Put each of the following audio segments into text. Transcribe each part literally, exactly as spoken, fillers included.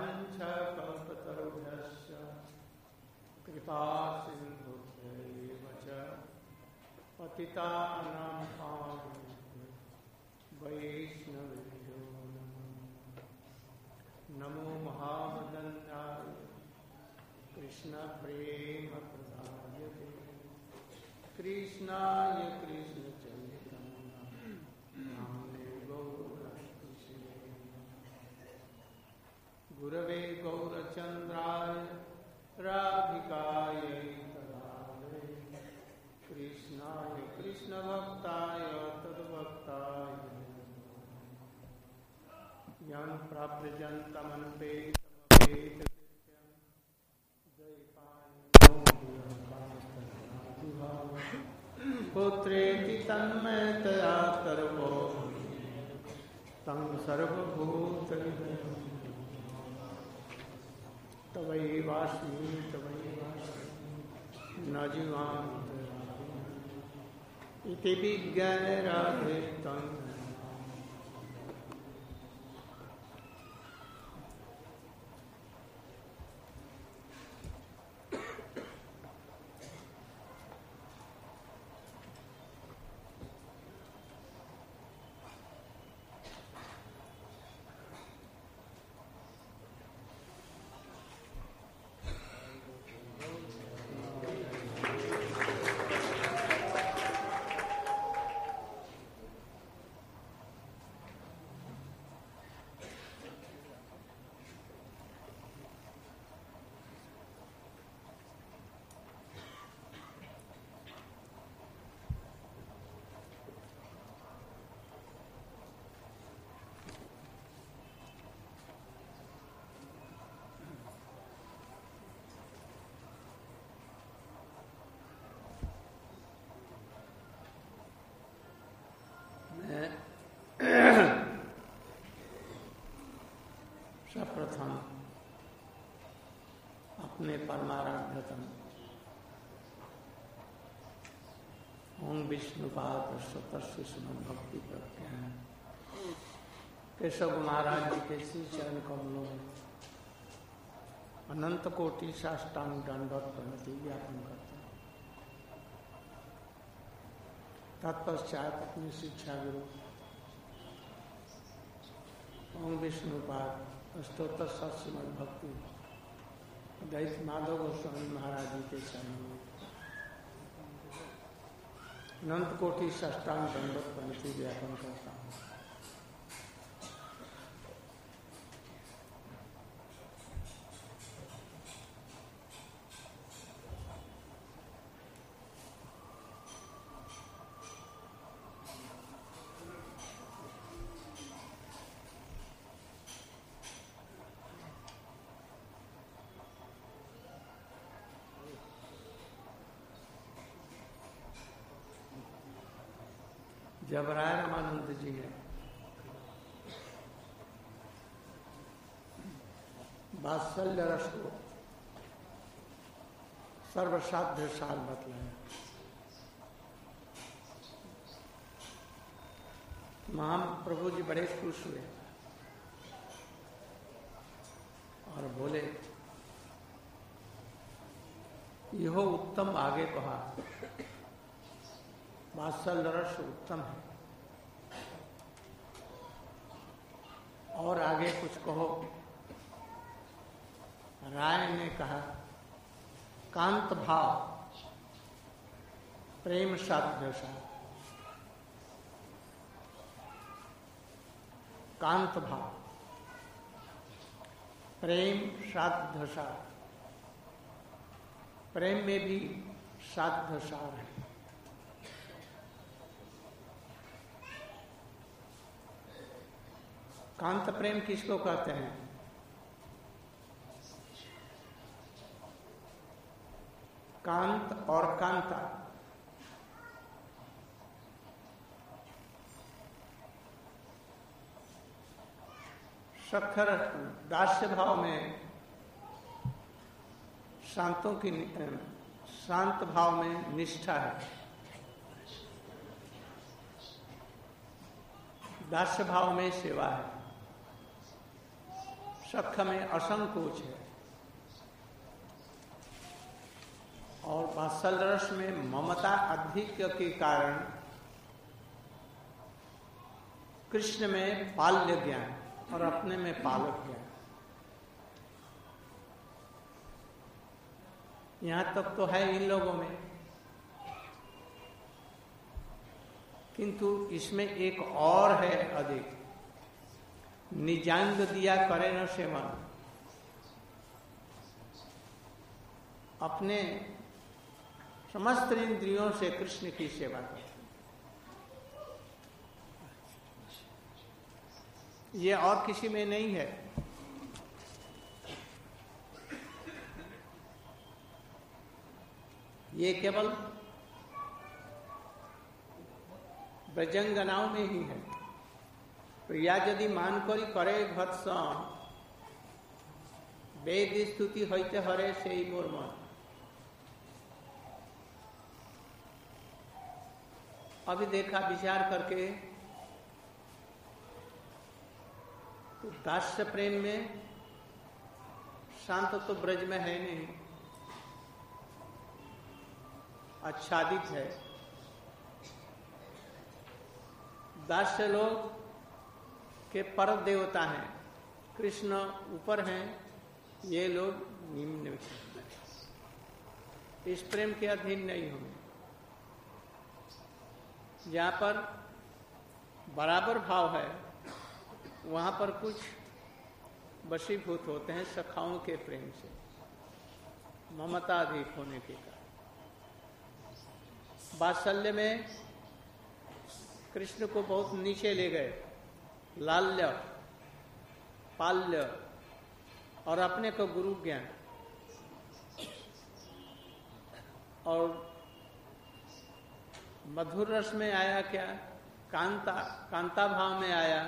वाञ्छकल्पतरुभ्यश्च कृपा सिन्धुभ्यैव च पतितानां पावनेभ्यो वैष्णवेभ्यो नमो महावदन्याय कृष्णप्रेमप्रदायते कृष्णाय कृष्णचैतन्याय नाम्ने गौरहरिये गुरवे गौरचन्द्राय राधिकायै तदालये कृष्णाय कृष्णभक्ताय तद्भक्ताय यं प्राप्यजन्तमन्वेतमवेद पुत्रेति तन्मयतया सर्वो तं सर्वभूतहृदयं तवैवास्मि तवैवास्मि न जीवामि इति विज्ञानराधेतं सर्वप्रथम अपने परमाराध्यतम ओम विष्णुपाद स्वतः सुमन भक्ति प्रज्ञा केशव महाराज जी के श्री चरण कमलों में अनंत कोटि साष्टांग दंडवत प्रणति ज्ञापन करते हैं। तत्पश्चात अपनी शिक्षा गुरु ओम विष्णुपाद स्तोत्र सत्समद भक्ति दैत माधव गोस्वामी महाराज जी के चरणों में अनंत कोटि साष्टांग दंडवत प्रणति ज्ञापन करता हूँ। जब राय रामानंद जी ने वात्सल्य रस को सर्वसाध्य साल बतलाया, महाप्रभु जी बड़े खुश हुए और बोले यह उत्तम आगे कहा, वात्सल्य रस उत्तम है और आगे कुछ कहो। राय ने कहा कांत भाव प्रेम साध्य सा, कांत भाव प्रेम साध्य सा, प्रेम में भी साध्य सार है। कांत प्रेम किसको कहते हैं? कांत और कांता सखर दास्य भाव में शांतों की शांत भाव में निष्ठा है, दास्य भाव में सेवा है। सख्य में असंकोच है और वात्सल्य रस में ममता अधिक के कारण कृष्ण में बाल्य ज्ञान और अपने में पालक ज्ञान। यहां तक तो है इन लोगों में, किंतु इसमें एक और है अधिक, निजांग दिया करे न सेवन, अपने समस्त इंद्रियों से कृष्ण की सेवा करते। ये और किसी में नहीं है। ये केवल ब्रजंगनाओं में ही है। प्रिया यदि मान करी करे भत्स, वेद स्तुति होते हरे से ही मोर मन। अभी देखा विचार करके तो दास्य प्रेम में शांत तो ब्रज में है नहीं, आच्छादित है। दास्य लोग के पर देवता हैं, कृष्ण ऊपर हैं, ये लोग निम्न में, इस प्रेम के अधीन नहीं होंगे। जहां पर बराबर भाव है वहां पर कुछ वशीभूत होते हैं सखाओं के प्रेम से, ममता अधिक होने के कारण। वात्सल्य में कृष्ण को बहुत नीचे ले गए, लाल्य पाल्य और अपने को गुरु ज्ञान, और मधुर रस में आया क्या, कांता कांता भाव में आया,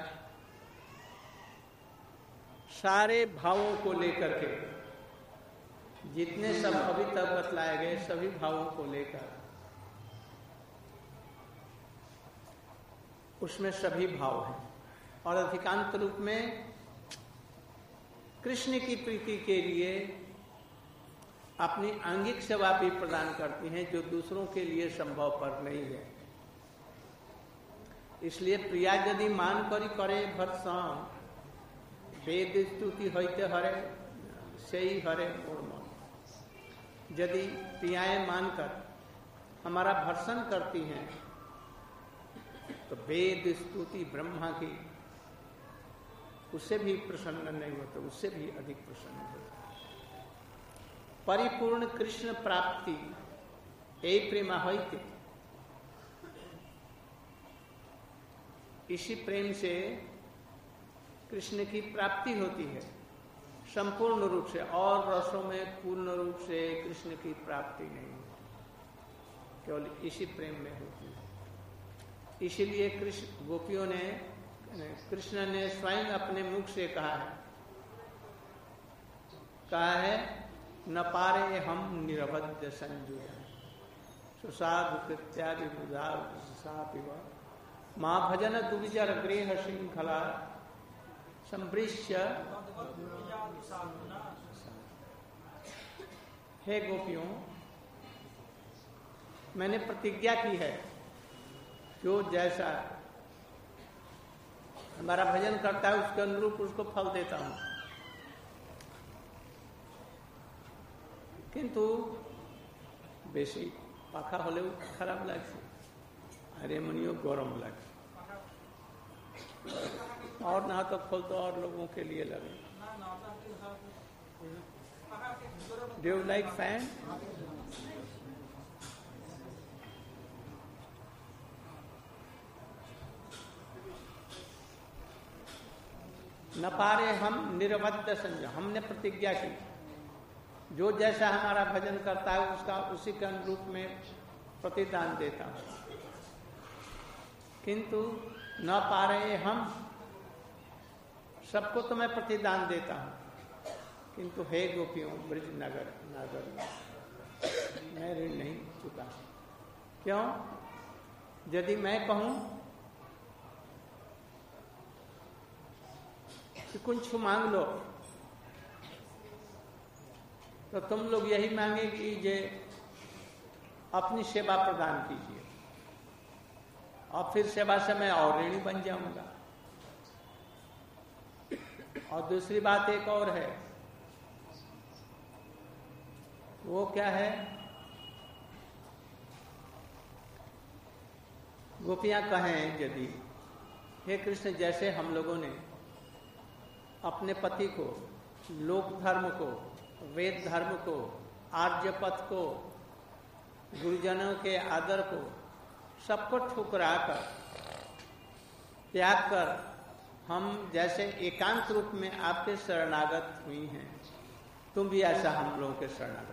सारे भावों को लेकर के, जितने सब अभी तक बतलाए गए सभी भावों को लेकर, उसमें सभी भाव हैं। और अधिकांत रूप में कृष्ण की प्रीति के लिए अपनी आंगिक सेवा भी प्रदान करती हैं, जो दूसरों के लिए संभव पर नहीं है। इसलिए प्रिया यदि मान करी करे भत्सम, वेद स्तुति होते हरे से ही हरे मोर मन। यदि प्रियाएं मानकर हमारा भर्सन करती हैं तो वेद स्तुति ब्रह्मा की उससे भी प्रसन्न नहीं होते, उससे भी अधिक प्रसन्न होते। परिपूर्ण कृष्ण प्राप्ति ए प्रेमा होते, इसी प्रेम से कृष्ण की प्राप्ति होती है संपूर्ण रूप से, और रसों में पूर्ण रूप से कृष्ण की प्राप्ति नहीं होती, केवल इसी प्रेम में होती है। इसीलिए कृष्ण गोपियों ने, कृष्ण ने स्वयं अपने मुख से कहा है कहा है न पारे हम निरवध्य संजू सुसाधु कृत्यादि माँ भजन दुविजर गृह श्रृंखला संभृश्य। हे गोपियों, मैंने प्रतिज्ञा की है, जो जैसा हमारा भजन करता है उसके अनुरूप उसको फल देता हूं, किंतु बेसी पाखा होले खराब लगे, अरे मनियो गरम लगे, और ना तो फल तो और लोगों के लिए लगे। Do you like fan? न पारे हम निरवध्य संजय, हमने प्रतिज्ञा की जो जैसा हमारा भजन करता है उसका उसी के अनुरूप में प्रतिदान देता हूं, किंतु न पा रहे हम सबको तो मैं प्रतिदान देता हूं, किंतु हे गोपियों ब्रज नगर नगर मैं ऋण नहीं चुका। क्यों? यदि मैं कहूं कि कुछ मांग लो तो तुम लोग यही मांगे कि जे अपनी सेवा प्रदान कीजिए, और फिर सेवा से मैं और ऋणी बन जाऊंगा। और दूसरी बात एक और है, वो क्या है, गोपियां कहें यदि, हे कृष्ण, जैसे हम लोगों ने अपने पति को, लोक धर्म को, वेद धर्म को, आर्य पथ को, गुरुजनों के आदर को, सबको ठुकरा कर, त्याग कर हम जैसे एकांत रूप में आपके शरणागत हुई हैं, तुम भी ऐसा हम लोगों के शरणागत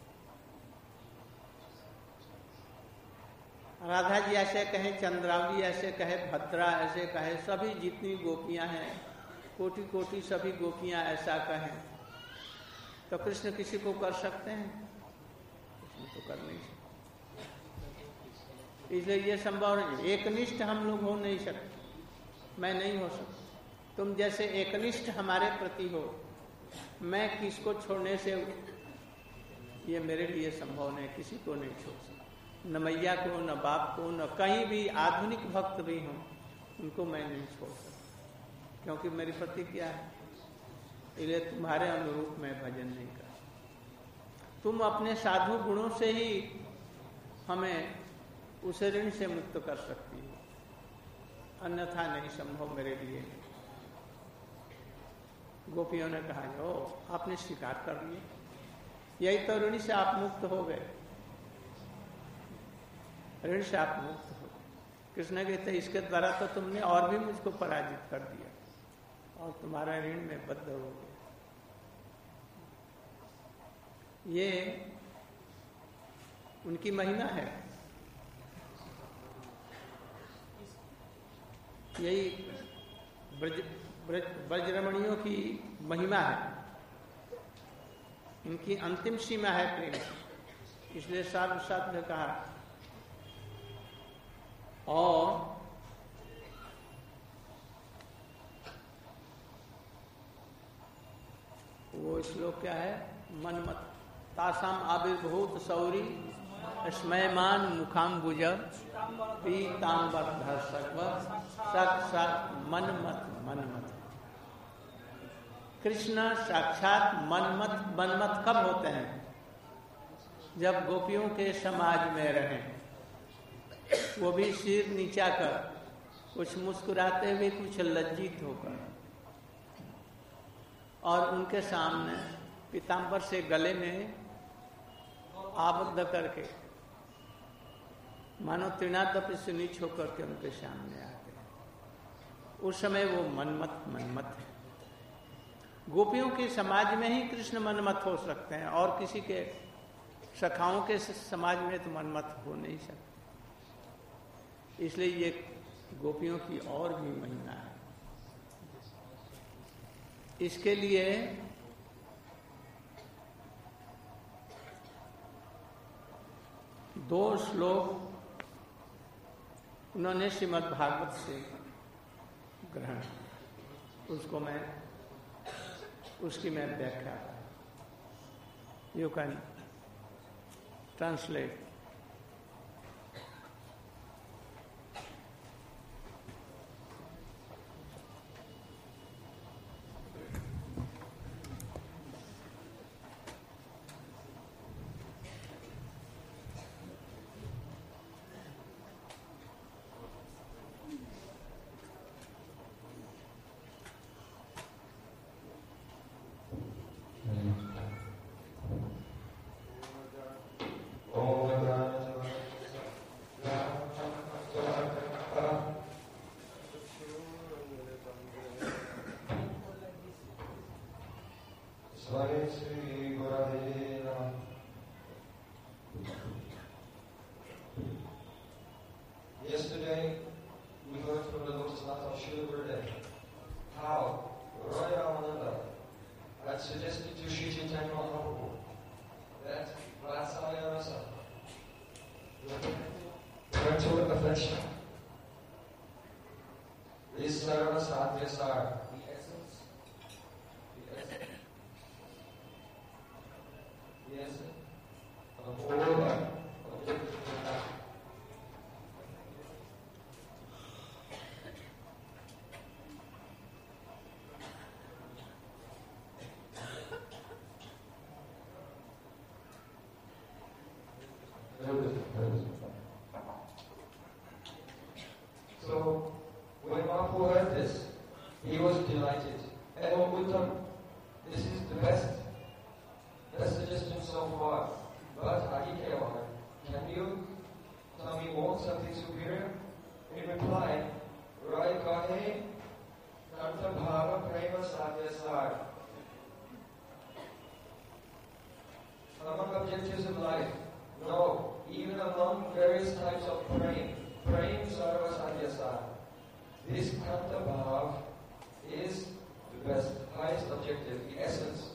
हो। राधा जी ऐसे कहे, चंद्रावली ऐसे कहे, भद्रा ऐसे कहे, सभी जितनी गोपियां हैं, कोटि कोटि सभी गोपियां ऐसा कहें, तो कृष्ण किसी को कर सकते हैं? कृष्ण तो कर नहीं सकते। इसलिए ये संभव नहीं, एकनिष्ठ हम लोग हो नहीं सकते, मैं नहीं हो सकता। तुम जैसे एकनिष्ठ हमारे प्रति हो, मैं किसको छोड़ने से, ये मेरे लिए संभव नहीं, किसी को नहीं छोड़ सकता, न मैया को, न बाप को, न कहीं भी आधुनिक भक्त भी हों, उनको मैं नहीं छोड़ सकता, क्योंकि मेरी प्रतिज्ञा है। इसलिए तुम्हारे अनुरूप मैं भजन नहीं कर। तुम अपने साधु गुणों से ही हमें उस ऋण से मुक्त कर सकती हो, अन्यथा नहीं संभव मेरे लिए। गोपियों ने कहा, ओ आपने स्वीकार कर लिया, यही तो ऋण से आप मुक्त हो गए, ऋण से आप मुक्त हो गए। कृष्ण कहते, इसके द्वारा तो तुमने और भी मुझको पराजित कर दिया और तुम्हारा ऋण में बद्ध हो गया। ये उनकी महिमा है, यही ब्रज ब्रज ब्रजरमणियों की महिमा है, इनकी अंतिम सीमा है प्रेम। इसलिए साथ ने कहा। और वो श्लोक क्या है, मनमत तासाम आविर्भूत सौरी स्मयमान मुखाम्बुज पीतांबर धर्षक साक्षात मनमत मनमत। कृष्ण साक्षात मनमत मनमत कब होते हैं? जब गोपियों के समाज में रहें, वो भी सिर नीचा कर, कुछ मुस्कुराते हुए, कुछ लज्जित होकर, और उनके सामने पीतांबर से गले में आबद्ध करके मानो त्रिनादपि से नीच होकर के उनके सामने आते हैं। उस समय वो मनमत मनमत है। गोपियों के समाज में ही कृष्ण मनमत हो सकते हैं, और किसी के सखाओं के समाज में तो मनमत हो नहीं सकते। इसलिए ये गोपियों की और भी महिमा है। इसके लिए दो श्लोक उन्होंने श्रीमद् भागवत से ग्रहण, उसको मैं उसकी मैं व्याख्या, you can translate. Yesterday, we heard from the Lotus Nath of Srila Gurudev how Roy Ramananda had suggested to Sri Chaitanya Mahaprabhu that Vatsalya Rasa, parental affection, is Sarva Sadhyasar, the essence, the essence so forth. But Adityavan, can you tell me more something superior? In reply, Rai Kahe, Kanta Bhava Prema Satyasar. Among objectives of life, no, even among various types of praying, praying Sarva Satyasar. This Kanta Bhav is the best, highest objective, the essence.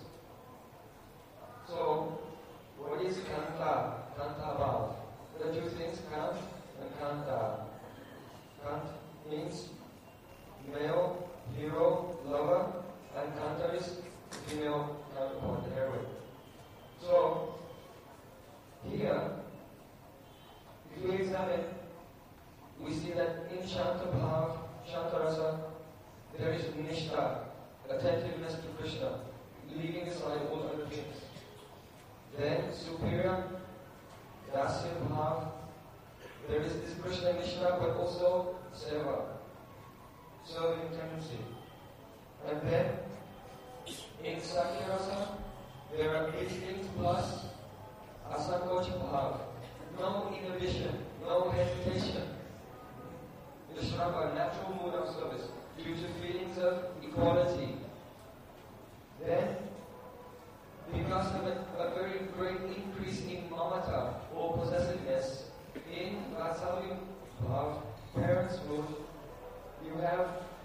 So, what is Kanta? Kanta Bhav. There are two things, Kant and Kanta. Kant means male, hero, lover, and Kanta is female counterpart, the heroine. So, here, if we examine, we see that in Shanta Bhav, Shantarasa, there is Nishtha, attentiveness to Krishna, leaving aside all other things. Then, superior, Dasya Bhav, there is this Krishna Nishtha, but also Seva, serving tendency. And then, in Sakyarasa, there are instinct plus Asankocha Bhav, no inhibition, no hesitation. Vishrava, natural mood of service, due to feelings of equality. Then, because of a, a very great increase in mamata or possessiveness in Vatsalya Bhav, parents' mood, you have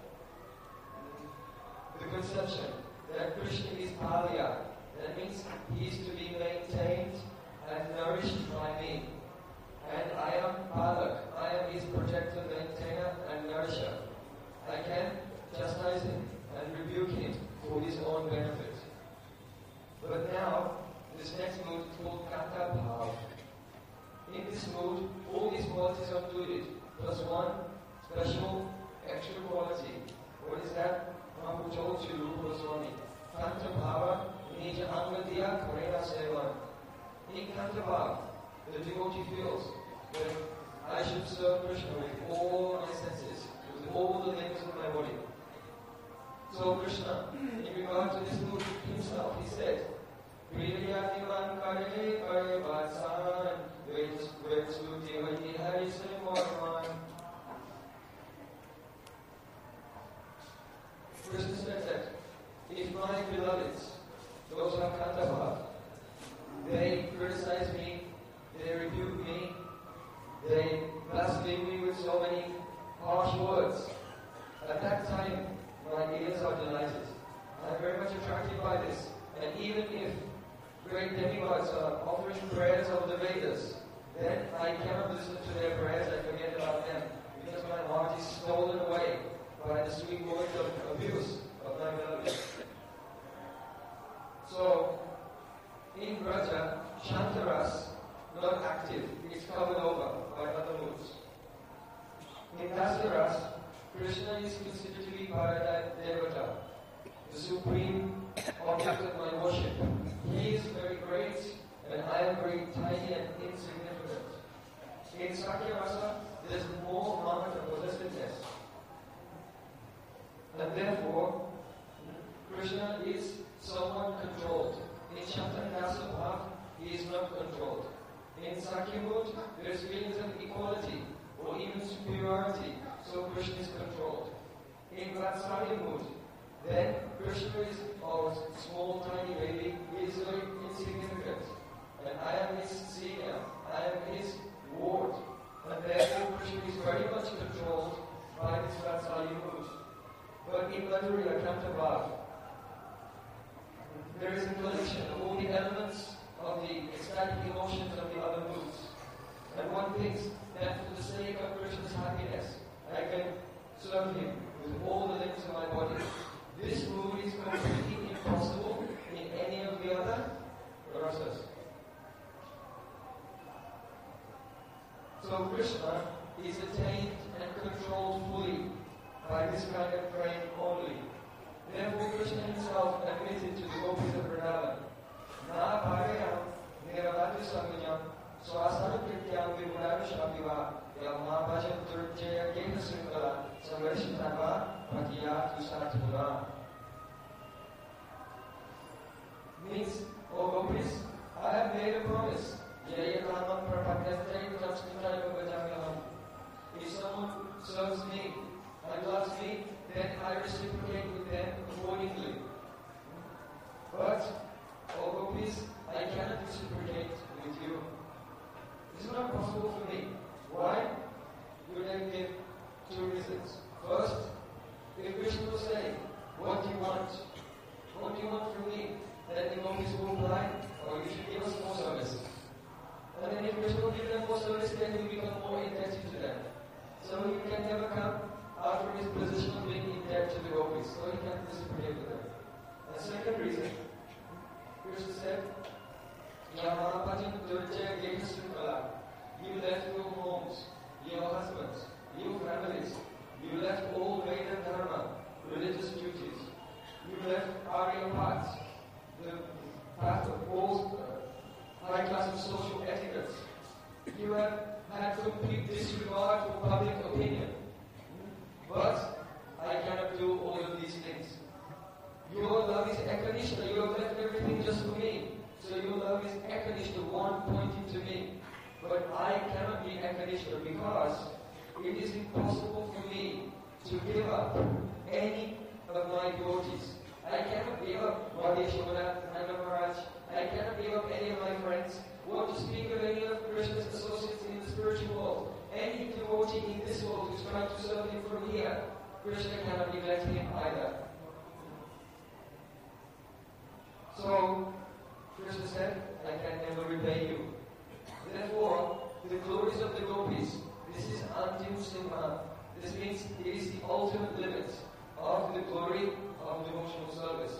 the conception that Krishna is Palya. That means he is to be maintained and nourished by me. And I am Palak. I am his protector, maintainer, and nourisher. I can chastise him and rebuke him for his own benefit. But now, this next mood is called Kanta Bhav. In this mood, all these qualities are included, plus one special extra quality. What is that? Prabhu told you, Rupa Goswami. Kanta Bhava, Nija Angadiya Karena Sevan. In Kanta Bhav, the devotee feels that I should serve Krishna with all my senses, with all the limbs of my body. So Krishna, in regard to this mood himself, he said, Priyatiman Kare Kare Vatsan Vetsuti Vati Hari Srimarman. Krishna said that if my beloveds, those who have Kanta Bhav, they criticize me, they rebuke me, they blaspheme me with so many harsh words. At that time, my ears are delighted. I'm very much attracted by this. And even if great demigods are offering prayers of the Vedas, then I cannot listen to their prayers, I forget about them, because my heart is stolen away by the sweet words of abuse of my beloved. So, in Braja, Shantaras, not active, it's covered over by other moods. In Dasaras, Krishna is considered to be Paradise Devata, the supreme object of my worship. He is very great, and I am very tiny and insignificant. In Sakyarasa, there is more moment of possessiveness. And therefore, Krishna is somewhat controlled. In Shantanasa Bhav, he is not controlled. In Sakya mood, there is feelings of equality or even superiority, so Krishna is controlled. In Vatsalya mood, then Krishna is a small, tiny baby, he is very insignificant. And I am his senior, I am his ward. And therefore Krishna is very much controlled by this Vatsalya mood. But in Madhurya Kanta Bhav, there is a collection of all the elements of the ecstatic emotions of the other moods. And one thinks that for the sake of Krishna's happiness, I can serve him with all the limbs of my body. This mood is completely impossible in any of the other rasas. So Krishna is attained and controlled fully by this kind of praying only. Therefore Krishna himself admitted to the gopis of Vrindavan, Na bhagayam niravati samyam swasana krityam vibhuravishapiva yamma bhajan turjaya kena srinkala sangarshitava bhakiya tusatpura. Means, O gopis, I have made can't reciprocate with them. The second reason, Krishna said, you left your homes, your husbands, your families, you left all Veda Dharma, religious duties, you left Arya paths, the path of all uh, high class of social etiquettes. You have had complete disregard for public opinion. But I cannot do all of these things. Your love is Ekanishta. You have left everything just for me. So your love is Ekanishta, one pointing to me. But I cannot be Ekanishta because it is impossible for me to give up any of my devotees. I cannot give up Radheshwara, Nanda Maharaj. I cannot give up any of my friends. Or to speak of any of Krishna's associates in the spiritual world. Any devotee in this world who is trying to serve him from here, Krishna cannot neglect him either. So, Krishna said, I can never repay you. Therefore, the glories of the gopis, this is Antim Simha. This means it is the ultimate limit of the glory of devotional service.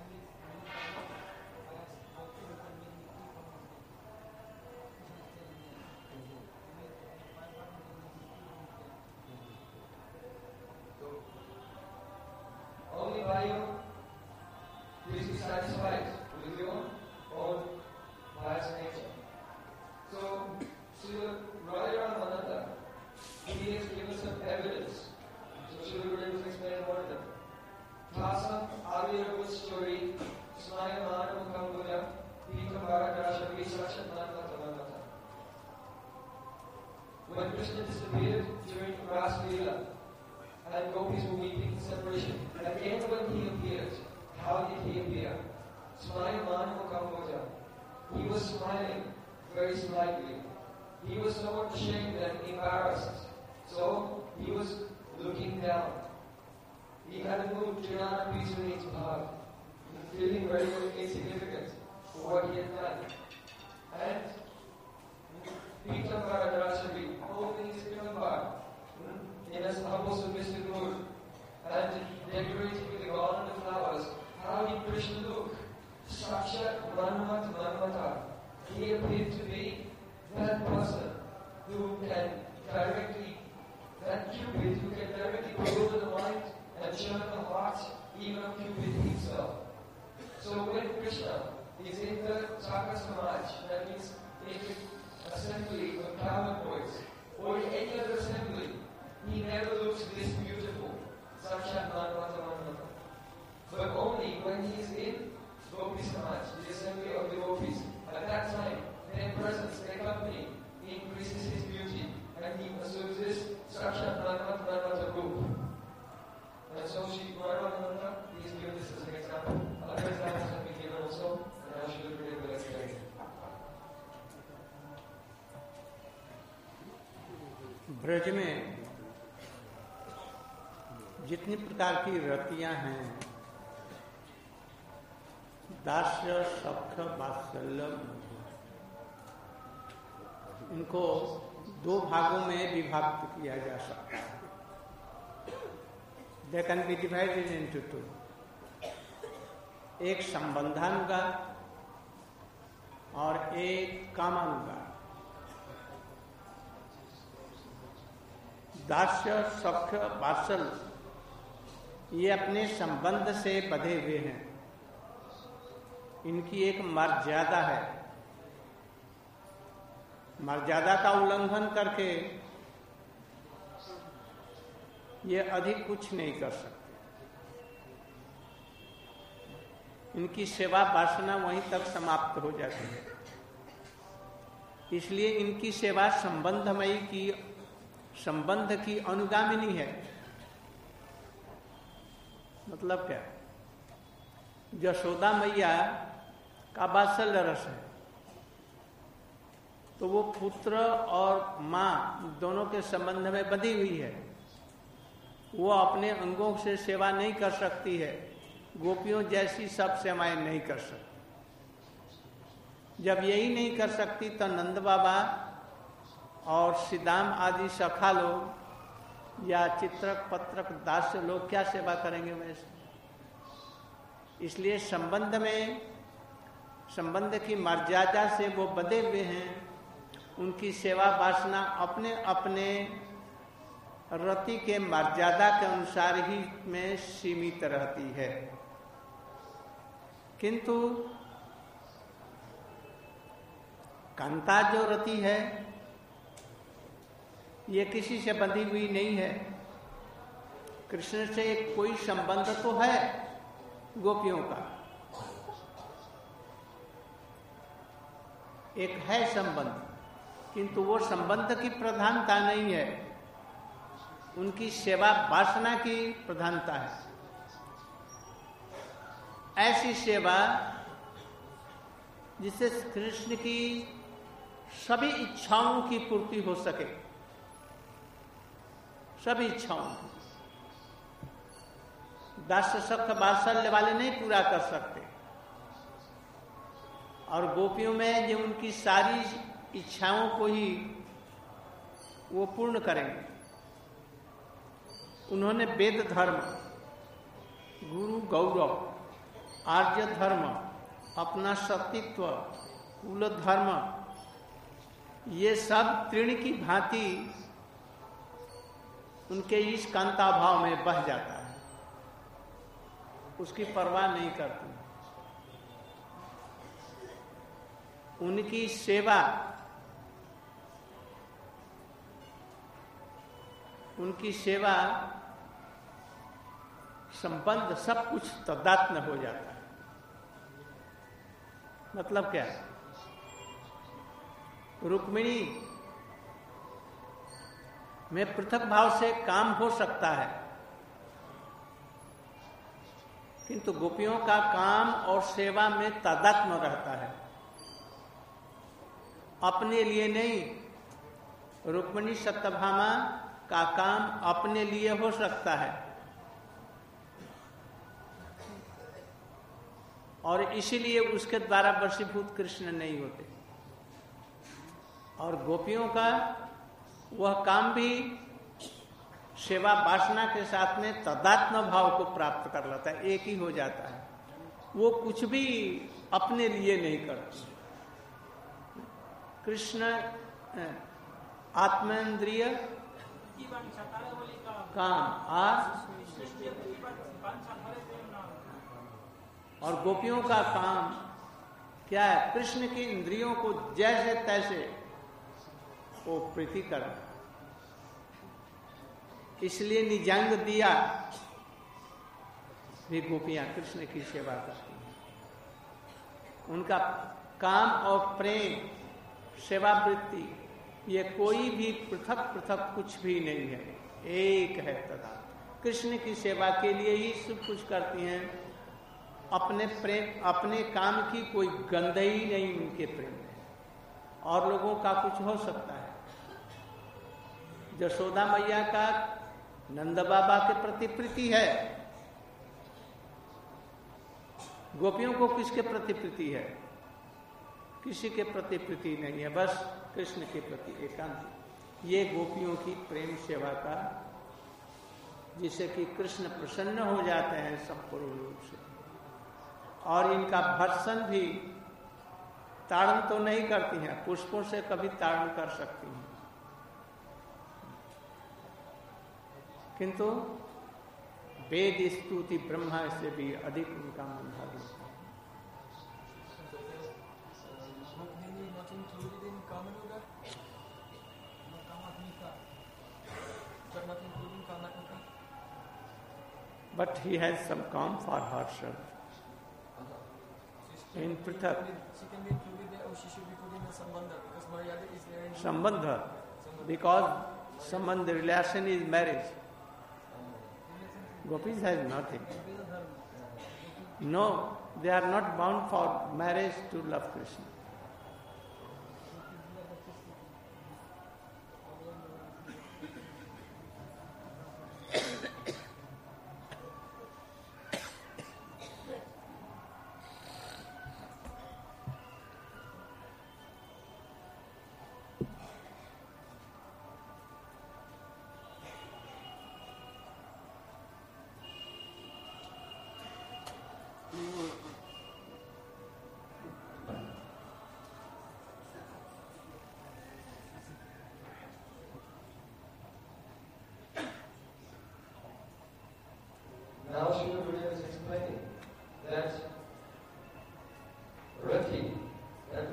Only by you, please be satisfied with your own pious nature. So, Srila Radha Mananda, he has given some evidence. So, Srila Gurudev was explaining one of them. Thasam Avirava story, Snayamana Mukambuja, Pita Bharadasha Visachat Nandata Nandata. When Krishna disappeared during Ras Leela, and gopis were weeping in separation. Again, when he appeared, how did he appear? Smayamana Mukambuja. He was smiling very slightly. He was somewhat ashamed and embarrassed. So, he was looking down. He had moved Jnana Pisuni Bhav, feeling very insignificant for what he had done. And Pita Bharadrashavi, holding his Pirambar in a humble submissive mood, and decorated with a garland of flowers, how did Krishna look? Sakshat Manmat Manmata. He appeared to be that person who can directly, that Cupid who can directly go to the mind and churn the heart even of Cupid himself. So when Krishna is in the Chaka Samaj, that means in the assembly of cowherd boys, or in any other assembly, he never looks this beautiful. Sakshat Manmata Manmata. But only when he is in Gopi Samaj, the assembly of the gopis, at that time, their presence, their company, increases his beauty, and he assumes this Sakshat Manmata Manmata group. And so Shri Radha he is given this as an example. Other examples have been given also, and I should read will explain. Braj में जितनी प्रकार की रतियां हैं, दास्य, सख्य, वात्सल्य, इनको दो भागों में विभक्त किया जा सकता है. They can be divided into two. एक संबंधानुगार और एक कामानुगार. दास्य, सख्य, वात्सल्य ये अपने संबंध से बंधे हुए हैं. इनकी एक मर्यादा है. मर्यादा का उल्लंघन करके ये अधिक कुछ नहीं कर सकते. इनकी सेवा वासना वहीं तक समाप्त हो जाती है. इसलिए इनकी सेवा संबंधमयी की संबंध की अनुगामिनी है. मतलब क्या? यशोदा मैया का वात्सल्य रस है, तो वो पुत्र और माँ दोनों के संबंध में बंधी हुई है. वो अपने अंगों से सेवा नहीं कर सकती है. गोपियों जैसी सब सेवाएं नहीं कर सकती. जब यही नहीं कर सकती तो नंद बाबा और सिदाम आदि सखा लोग या चित्रक पत्रक दास्य लोग क्या सेवा करेंगे वैसे? इसलिए संबंध में, संबंध की मर्यादा से वो बंधे हुए हैं। उनकी सेवा वासना अपने अपने रति के मर्यादा के अनुसार ही में सीमित रहती है। किंतु कांता जो रति है ये किसी से बंधी हुई नहीं है। कृष्ण से कोई संबंध तो है गोपियों का, एक है संबंध, किंतु वो संबंध की प्रधानता नहीं है, उनकी सेवा वासना की प्रधानता है। ऐसी सेवा जिससे कृष्ण की सभी इच्छाओं की पूर्ति हो सके, सभी इच्छाओं की। दास्य सख्त वात्सल्य वाले नहीं पूरा कर सकते, और गोपियों में जो उनकी सारी इच्छाओं को ही वो पूर्ण करेंगे। उन्होंने वेद धर्म, गुरु गौरव, आर्य धर्म, अपना सतीत्व, कुल धर्म, ये सब तृण की भांति उनके इस कांता भाव में बह जाता है, उसकी परवाह नहीं करती। उनकी सेवा, उनकी सेवा, संबंध सब कुछ तदात्म्य हो जाता है। मतलब क्या है? रुक्मिणी में पृथक भाव से काम हो सकता है, किंतु गोपियों का काम और सेवा में तादात्म्य रहता है, अपने लिए नहीं। रुक्मिणी सत्यभामा का काम अपने लिए हो सकता है, और इसीलिए उसके द्वारा वशीभूत कृष्ण नहीं होते। और गोपियों का वह काम भी सेवा वासना के साथ में तदात्म्य भाव को प्राप्त कर लेता है, एक ही हो जाता है। वो कुछ भी अपने लिए नहीं करते। कृष्ण आत्मेंद्रिय काम आज, और गोपियों का काम क्या है? कृष्ण की इंद्रियों को जैसे तैसे वो प्रीति करना। इसलिए निजंग दिया भी गोपियां कृष्ण की सेवा करती हैं। उनका काम और प्रेम, सेवा वृत्ति, ये कोई भी पृथक पृथक कुछ भी नहीं है, एक है तथा। कृष्ण की सेवा के लिए ही सब कुछ करती हैं। अपने प्रेम, अपने काम की कोई गंध ही नहीं उनके प्रेम में। और लोगों का कुछ हो सकता है। यशोदा मैया का नंद बाबा के प्रति प्रीति है, गोपियों को किसके प्रति प्रीति है? किसी के प्रति प्रीति नहीं है, बस कृष्ण के प्रति एकांत। ये गोपियों की प्रेम सेवा का, जिससे कि कृष्ण प्रसन्न हो जाते हैं संपूर्ण रूप से। और इनका भर्सन भी ताड़न तो नहीं करती हैं, पुष्पों से कभी ताड़न कर सकती हैं, किंतु वेद स्तुति ब्रह्मा से भी अधिक उनका मन भाग होता है। But he has some calm for herself. In Prithak. She can be included there, or she should be put in the Sambandha, because Maryada is there. Sambandha, because Sambandha relation is marriage. Gopis has nothing. No, they are not bound for marriage to love Krishna.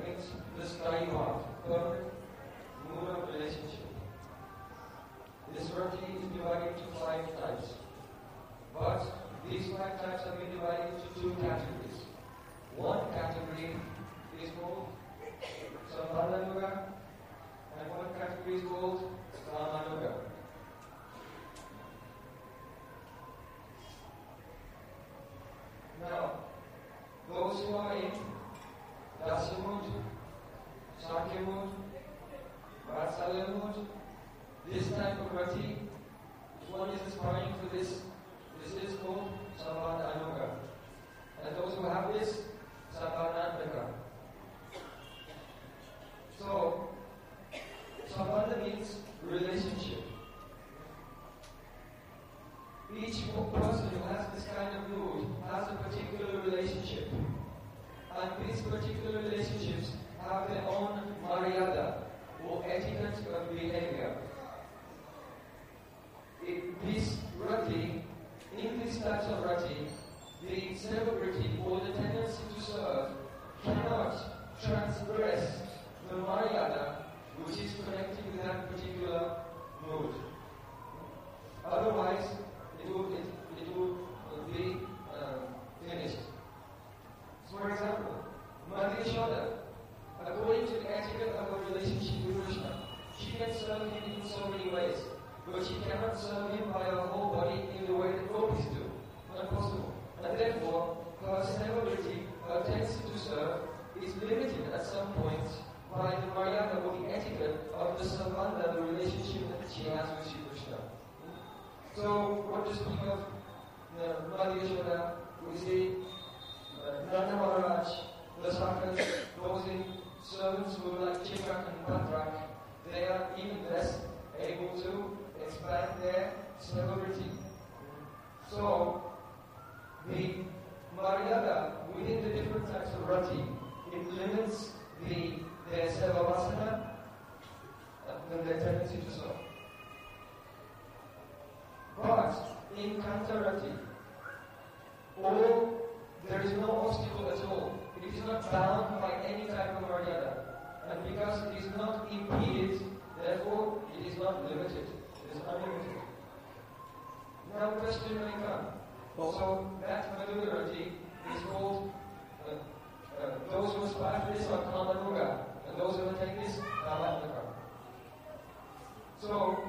means the sky part, perfect mood of relationship. This roti is divided into five types. But these five types have been divided into two categories. One category is called Sambandhanuga, and one category is called Kamanuga. Now, those who are in Dasa mood, Sakya mood, Vatsalya mood, this type of rati, if one is aspiring for this, this is called Sambandhanuga. And those who have this, Sambandhanaka. So, Sambandha means relationship. Each person who has this kind of mood has a particular relationship. And these particular relationships have their own maryada, or etiquette of behavior. It, this rati, in these types of rati, the celebrity or the tendency to serve cannot transgress the maryada which is connected with that particular mood. Otherwise, it would, it, it would be uh, finished. So for example, Mother Yashoda, according to the etiquette of her relationship with Krishna, she can serve him in so many ways, but she cannot serve him by her whole body in the way that gopis do. Not possible. And therefore, her celebrity, her tendency to serve, is limited at some point by the maryada or the etiquette of the sambandha, the relationship that she has with Shri Krishna. So, what to speak of uh, Mother Yashoda, we see uh, Nanda Maharaj, the Sakas, those in servants who are like Chikrak and Patrak, they are even less able to expand their celebrity. So, the maryada within the different types of rati, it limits the their sevavasana and their tendency to serve. But in Kantarati, all there is no obstacle at all. It is not bound by any type of maryada. And because it is not impeded, therefore it is not limited. It is unlimited. Now question may come. So that Madhurati is called, uh, uh, those who aspire for this are Kamanuga, and those who take this, Kamataka. So,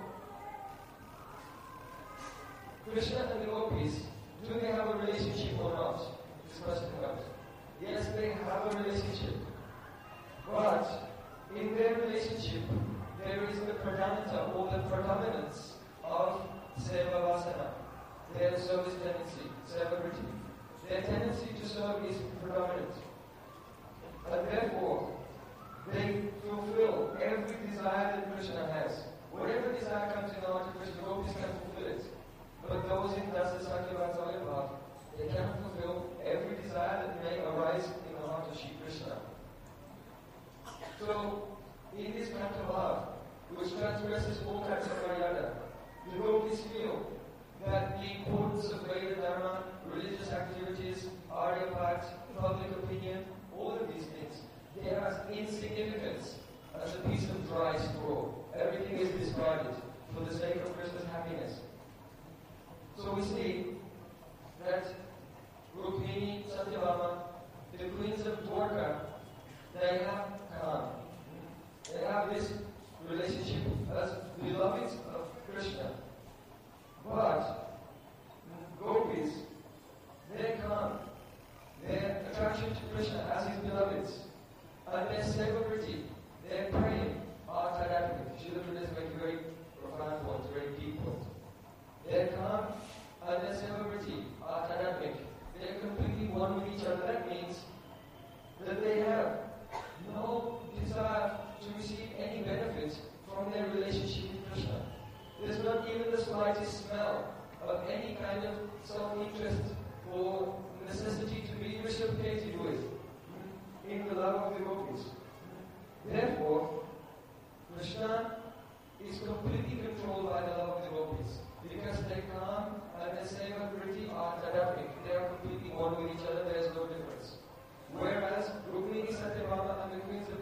Krishna and the gopis, do they have a relationship or not? This question comes. Yes, they have a relationship. But in their relationship, there is the pradhanata or the predominance of sevavasana, their service tendency, celebrity. Their tendency to serve is predominant. And therefore, they fulfill every desire that Krishna has. Whatever desire comes in the heart of Krishna, gopis can fulfill it. But those in Dasa Sakya Vatsalya Bhav, they cannot fulfill every desire that may arise in the heart of Shri Krishna. So, in this kind of love, which transgresses all kinds of maryada, the gopis feel that the importance of Veda Dharma, religious activities, Arya-Bhat, public opinion, all of these things, they are as insignificant as a piece of dry straw. Everything is discarded for the sake of Krishna's happiness. So we see that Rukmini, Satyabhama, the queens of Dwarka, they have come. They have this relationship as beloveds of Krishna. But gopis, they come. Their attraction to Krishna as his beloveds, and their celebrity, their praying, are tadadmic. Srila Prabhupada make a very profound point, a very deep point. They come, and their celebrity are tadadmic. They are completely one with each other. That means that they have no desire to receive any benefit from their relationship with Krishna. There's not even the slightest smell of any kind of self-interest or necessity to be reciprocated with in the love of the gopis. Therefore, Krishna is completely controlled by the love of the gopis, because they come and they say Vritti are tadapik. They are completely one with each other, there is no difference. Whereas Rukmini, Satyabhama and the queens of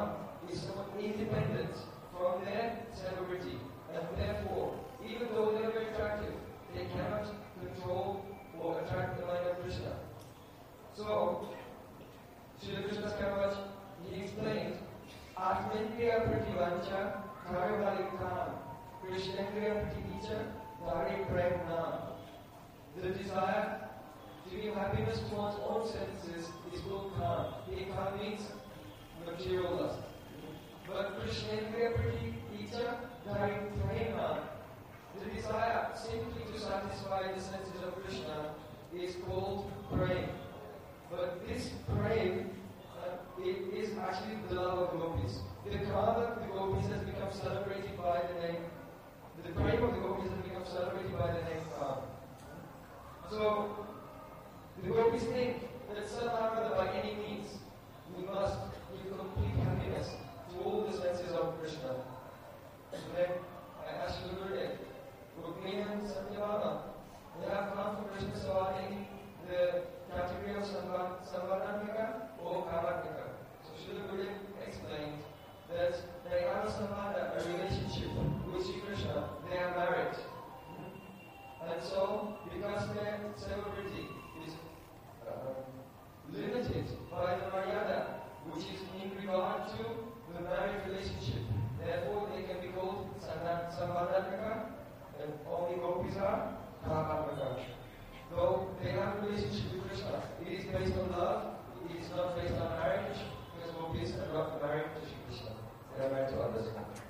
is somewhat independent from their celebrity, and therefore, even though they are very attractive, they cannot control or attract the mind of Krishna. So, Srila Krishna's Kaviraj, he explained, Atmendriya Prativancha Karavalikam Krishnendriya Prativicha Dhari Premnam. The desire to give happiness to one's own senses is called Kam. Kam means material lust. But Krishnendriya Prativicha Dhari Premnam, the desire simply to satisfy the senses of Krishna is called prem. But this prem, uh, it is actually the love of gopis. The kama of the gopis has become celebrated by the name, the prem of the gopis has become celebrated by the name kama. So, the gopis think that somehow, by any means, we must give complete happiness to all the senses of Krishna. So then, I asked the Gurudev, Rukmini and Satyabhama, they have come from Krishna Savani, the category of Samvarnamika or Kamatmika. So Srila Gurudev explained that they have a samvada, a relationship with Sri Krishna, they are married. And so, because their celebrity is uh, limited by the Maryada, which is in regard to the marriage relationship, therefore they can be called Samvarnamika, and only gopis are Kamatmika. Though they have a relationship with Krishna, it is based on love, it is not based on marriage, because gopis are not married to Shri Krishna. They are married to others.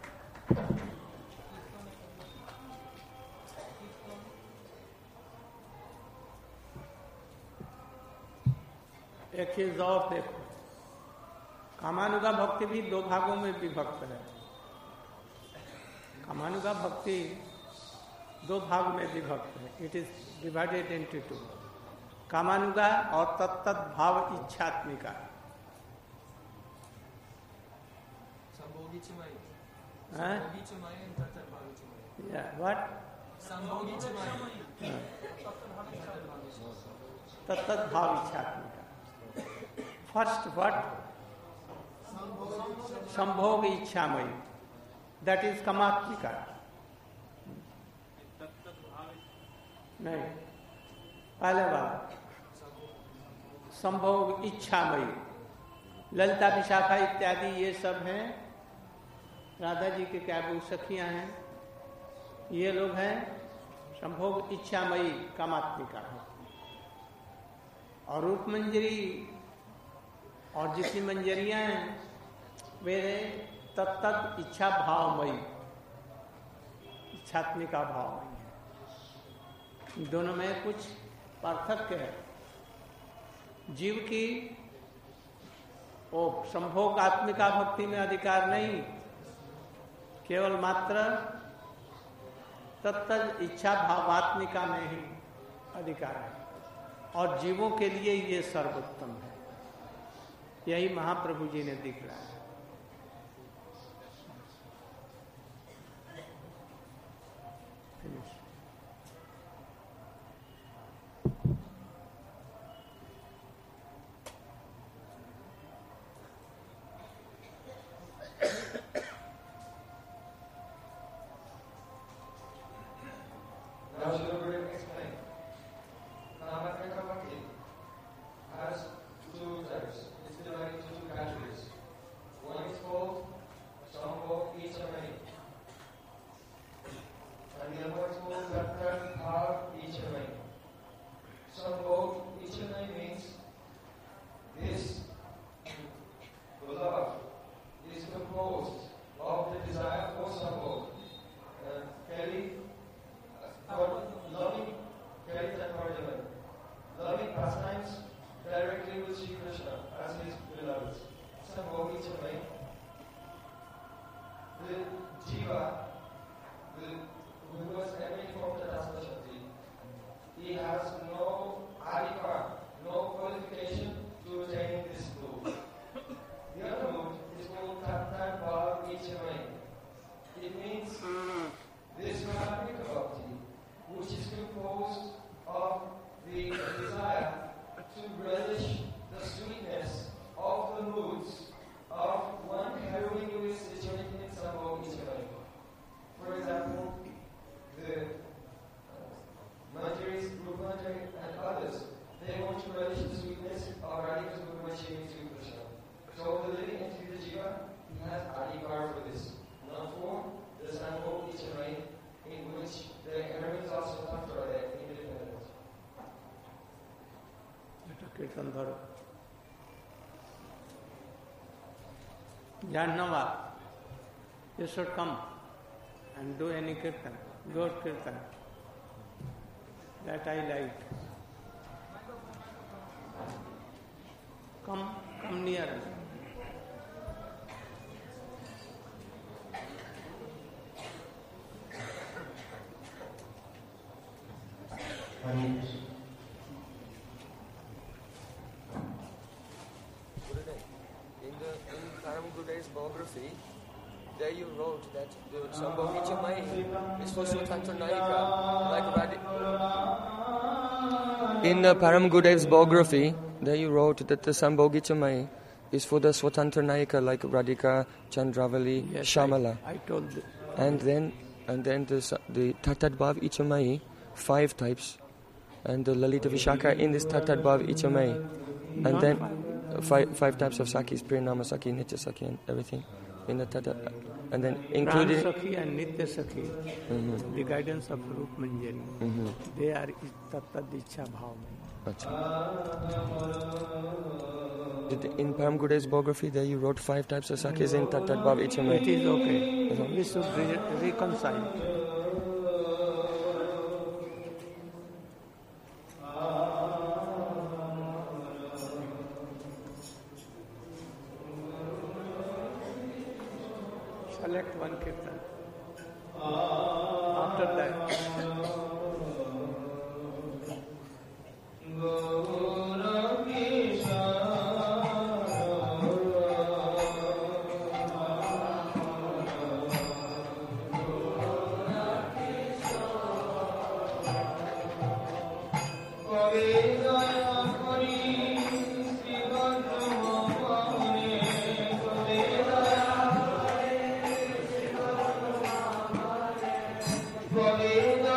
एक चीज और देखो, कामानुगा भक्ति भी दो भागों में विभक्त है। कामानुगा भक्ति दो भाग में विभक्त है। It is divided into two, कामानुगा और तत्त भाव इच्छात्मिका। तत्त भाव इच्छात्मिका। First what? संभोग इच्छामयी, दैट इज कामात्मिका। नहीं, पहले वाला संभोग इच्छामयी। ललिता विशाखा इत्यादि ये सब हैं, राधा जी के क्या वो सखियां हैं, ये लोग हैं संभोग इच्छामयी कामात्मिका है। और रूप मंजरी और जितनी मंजरियां हैं वे तत्त इच्छा भावमयी, इच्छात्मिका भावमयी है। दोनों में कुछ पार्थक्य है। जीव की वो संभोगात्मिका भक्ति में अधिकार नहीं, केवल मात्र तत्त इच्छा भावात्मिका में ही अधिकार है। और जीवों के लिए ये सर्वोत्तम है। यही महाप्रभु जी ने दिखलाया। Of the moods of one has adhikar for this. Not for the Sambhogi Chamai, in which the elements are Swatantra, they are independent. Kirtan dharo. Jahnava, you should come and do any kirtan, good kirtan. That I like. Come, come near. In the in Param Gudai's biography, there you wrote that the Sambhogi Chamai is for Swatantra Nayika, like Radhika. In the Param Gudai's biography, there you wrote that the Sambhogi Chamai is for the Swatantra Nayika, like Radhika, Chandravali, Yes, Shamala. I, I told you. And then, and then the the Tatadbhav Ichamai, five types, and the Lalita Vishaka in this Tatadbhav Ichamai, and Not then five. five five types of sakis, Prinama Saki, Nitya Saki, and everything in the Tata, and then including. Pran Sakhi and Nitya Sakhi, Mhm. the guidance of Rup Manjari, Mhm. they are Tattva Diksha Bhav. Achha. Did- In Param Gudai's biography, there you wrote five types of sakis in Tatadbhav It Ichamai. is okay. We should re- reconcile. Select one kirtan. After that, Govinda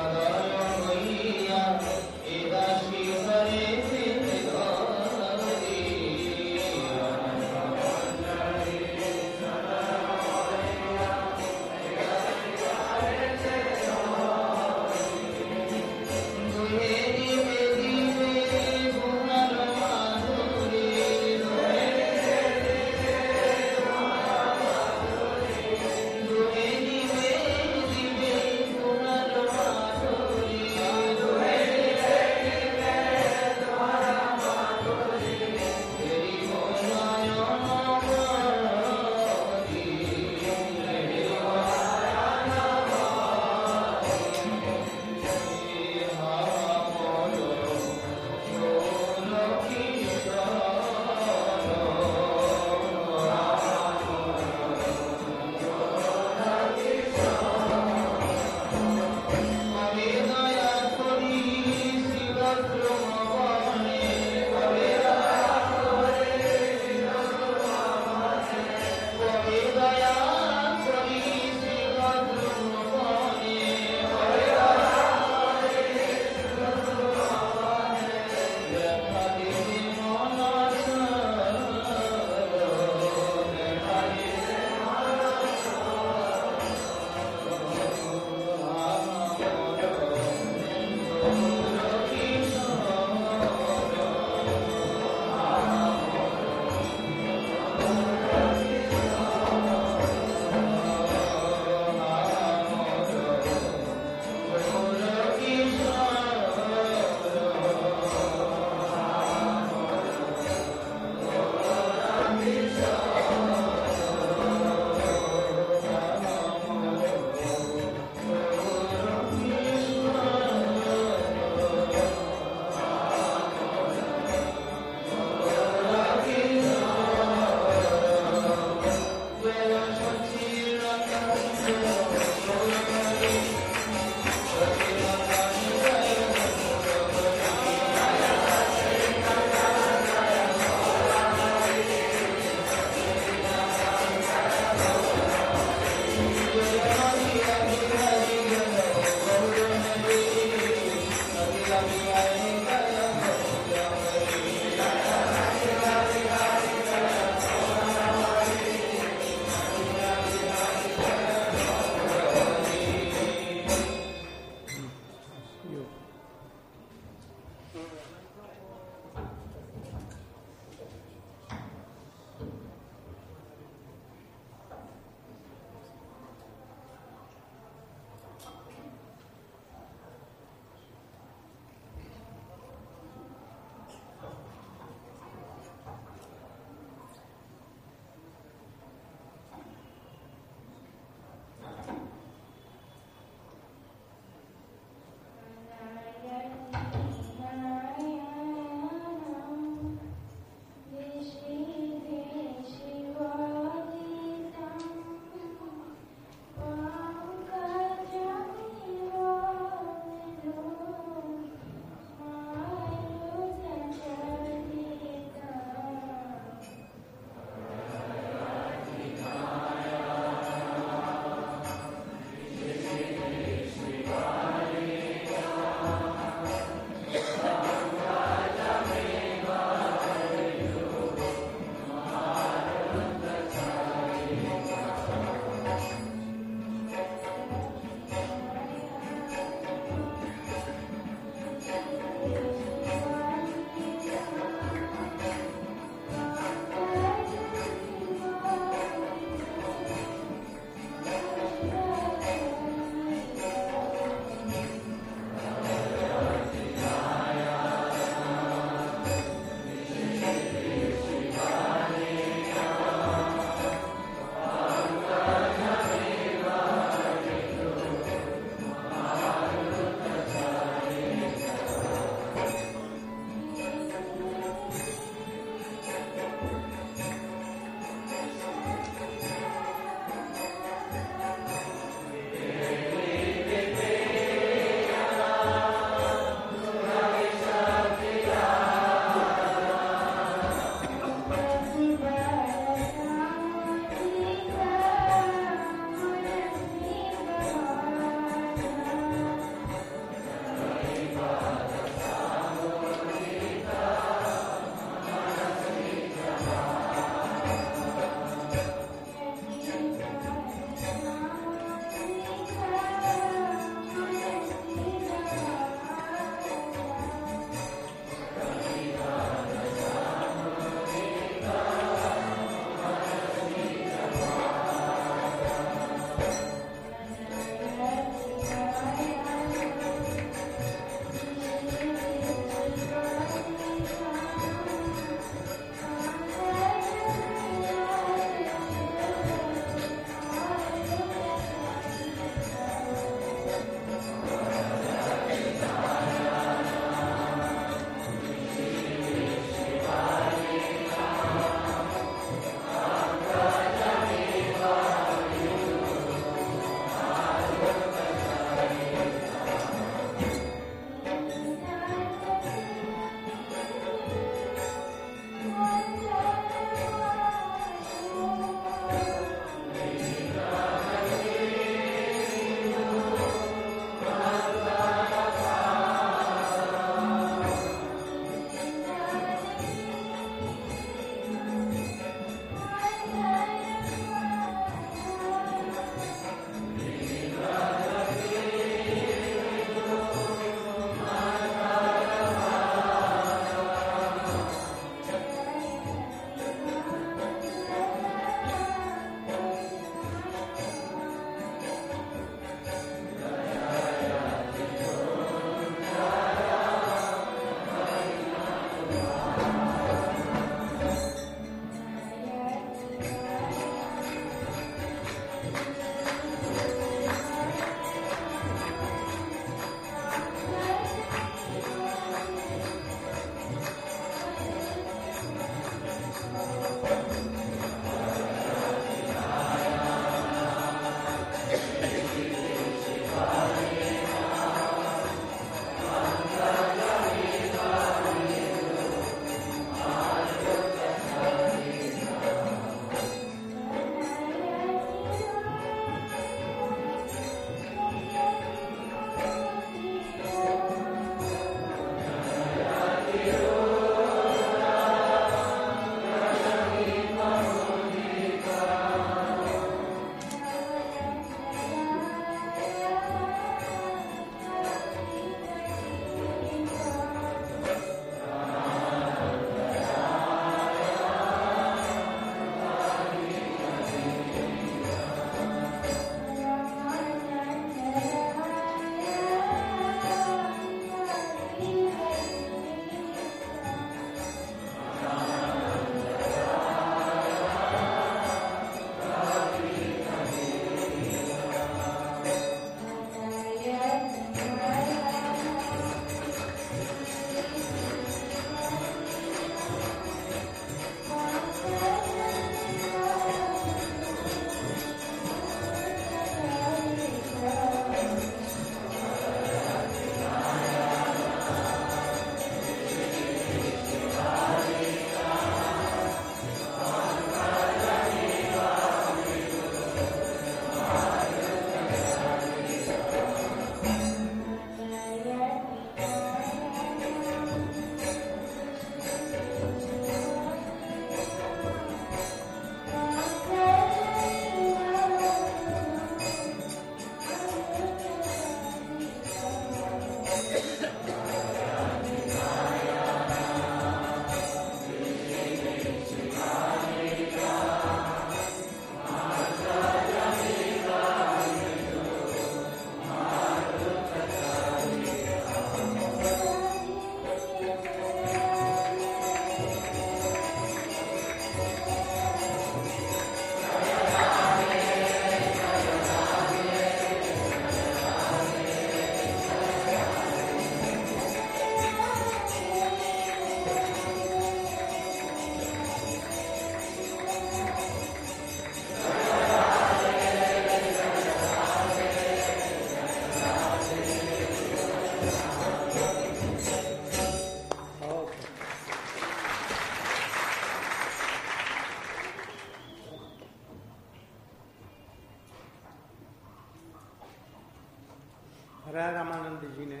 राय रामानंद जी ने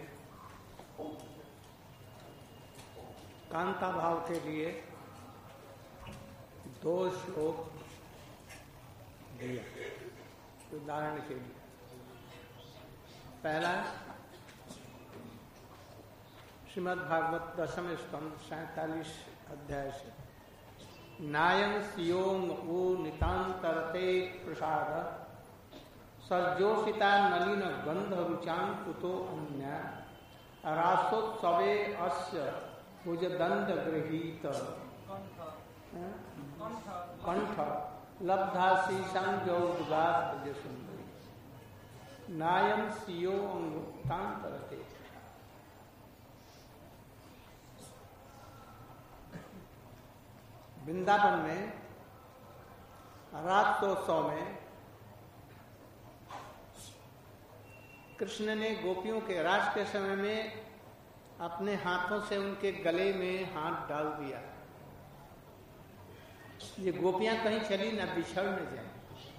कांता भाव के लिए दो श्लोक दिया उदाहरण के लिए। पहला श्रीमद् भागवत दशम स्कंद सैतालीस अध्याय से, नायं सियोंग ऊ नितांतरते प्रसाद सर्जोषिता नलिन गंध रुचान कुतो अन्य रासोत्सवे अस्य भुजदंड गृहीत कंठ लब्धासी संजोगात सुंदरी नायं सियोंग नितांतरते। वृंदावन में रात्रोत्सव में कृष्ण ने गोपियों के रास के समय में अपने हाथों से उनके गले में हाथ डाल दिया, ये गोपियां कहीं चली न बिछड़ न जाए,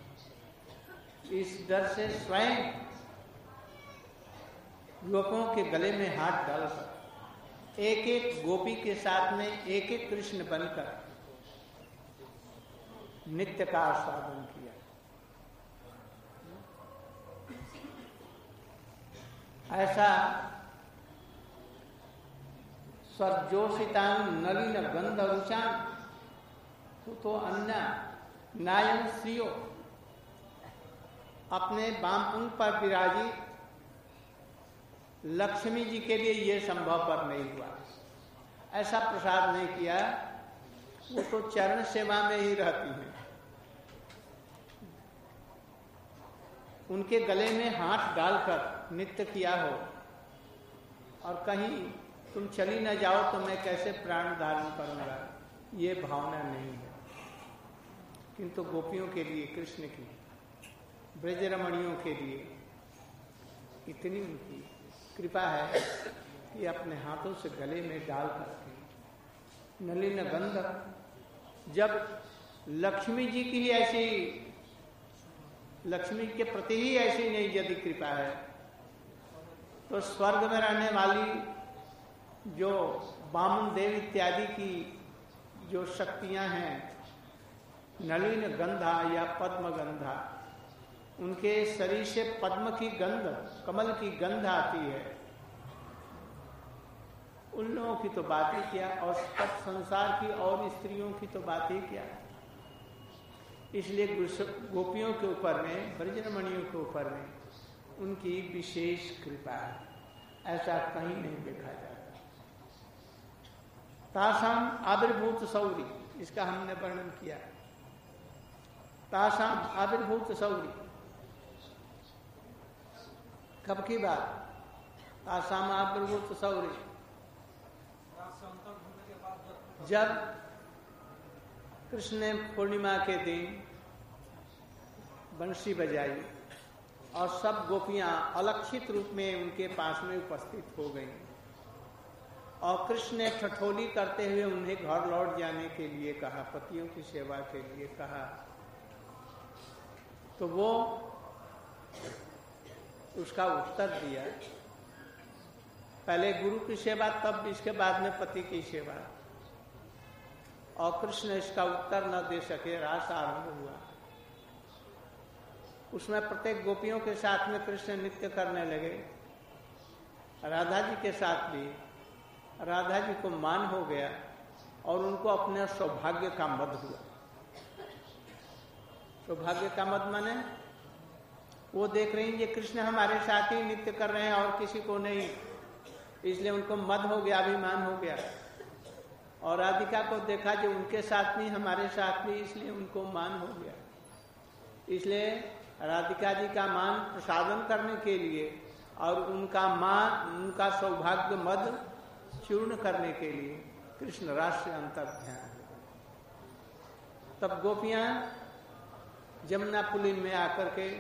इस डर से स्वयं युवकों के गले में हाथ डालकर एक एक गोपी के साथ में एक एक कृष्ण बनकर नित्य का आस्वादन किया। ऐसा सर्जोषितान नलिन गंध रुचान तो अन्य नायन श्रियो, अपने वामपुंग पर विराजी लक्ष्मी जी के लिए यह संभव पर नहीं हुआ, ऐसा प्रसाद नहीं किया। वो तो चरण सेवा में ही रहती हैं, उनके गले में हाथ डालकर नित्य किया हो और कहीं तुम चली न जाओ तो मैं कैसे प्राण धारण करूंगा, ये भावना नहीं है। किंतु गोपियों के लिए, कृष्ण की ब्रजरमणियों के लिए इतनी उनकी कृपा है कि अपने हाथों से गले में डाल करके नलिन गंध, जब लक्ष्मी जी की ही ऐसी, लक्ष्मी के प्रति ही ऐसी नहीं यदि कृपा है तो स्वर्ग में रहने वाली जो वामन देव इत्यादि की जो शक्तियां हैं, नलिन गंधा या पद्म गंधा, उनके शरीर से पद्म की गंध, कमल की गंध आती है, उन लोगों की तो बात ही क्या, और संसार की और स्त्रियों की तो बात ही क्या। इसलिए गोपियों के ऊपर में, ब्रजरमणियों के ऊपर में उनकी विशेष कृपा है, ऐसा कहीं नहीं देखा जाता। तासाम आविर्भूत सौरी, इसका हमने वर्णन किया। तासाम आविर्भूत सौरी कब की बात? तासाम आविर्भूत सौरी, जब कृष्ण ने पूर्णिमा के दिन बंशी बजाई और सब गोपियां अलक्षित रूप में उनके पास में उपस्थित हो गईं और कृष्ण ने ठठोली करते हुए उन्हें घर लौट जाने के लिए कहा, पतियों की सेवा के लिए कहा, तो वो उसका उत्तर दिया, पहले गुरु की सेवा, तब इसके बाद में पति की सेवा। और कृष्ण इसका उत्तर न दे सके, रास आरंभ हुआ। उसमें प्रत्येक गोपियों के साथ में कृष्ण नृत्य करने लगे, राधा जी के साथ भी। राधा जी को मान हो गया और उनको अपने सौभाग्य का मद हुआ। सौभाग्य का मद माने वो देख रही हैं ये कृष्ण हमारे साथ ही नृत्य कर रहे हैं और किसी को नहीं, इसलिए उनको मद हो गया, अभिमान हो गया। और राधिका को देखा जो उनके साथ नहीं, हमारे साथ भी, इसलिए उनको मान हो गया। इसलिए राधिका जी का मान प्रसादन करने के लिए और उनका मान, उनका सौभाग्य मद चूर्ण करने के लिए कृष्ण रास से अंतर ध्यान। तब गोपियां जमुना पुलिन में आकर के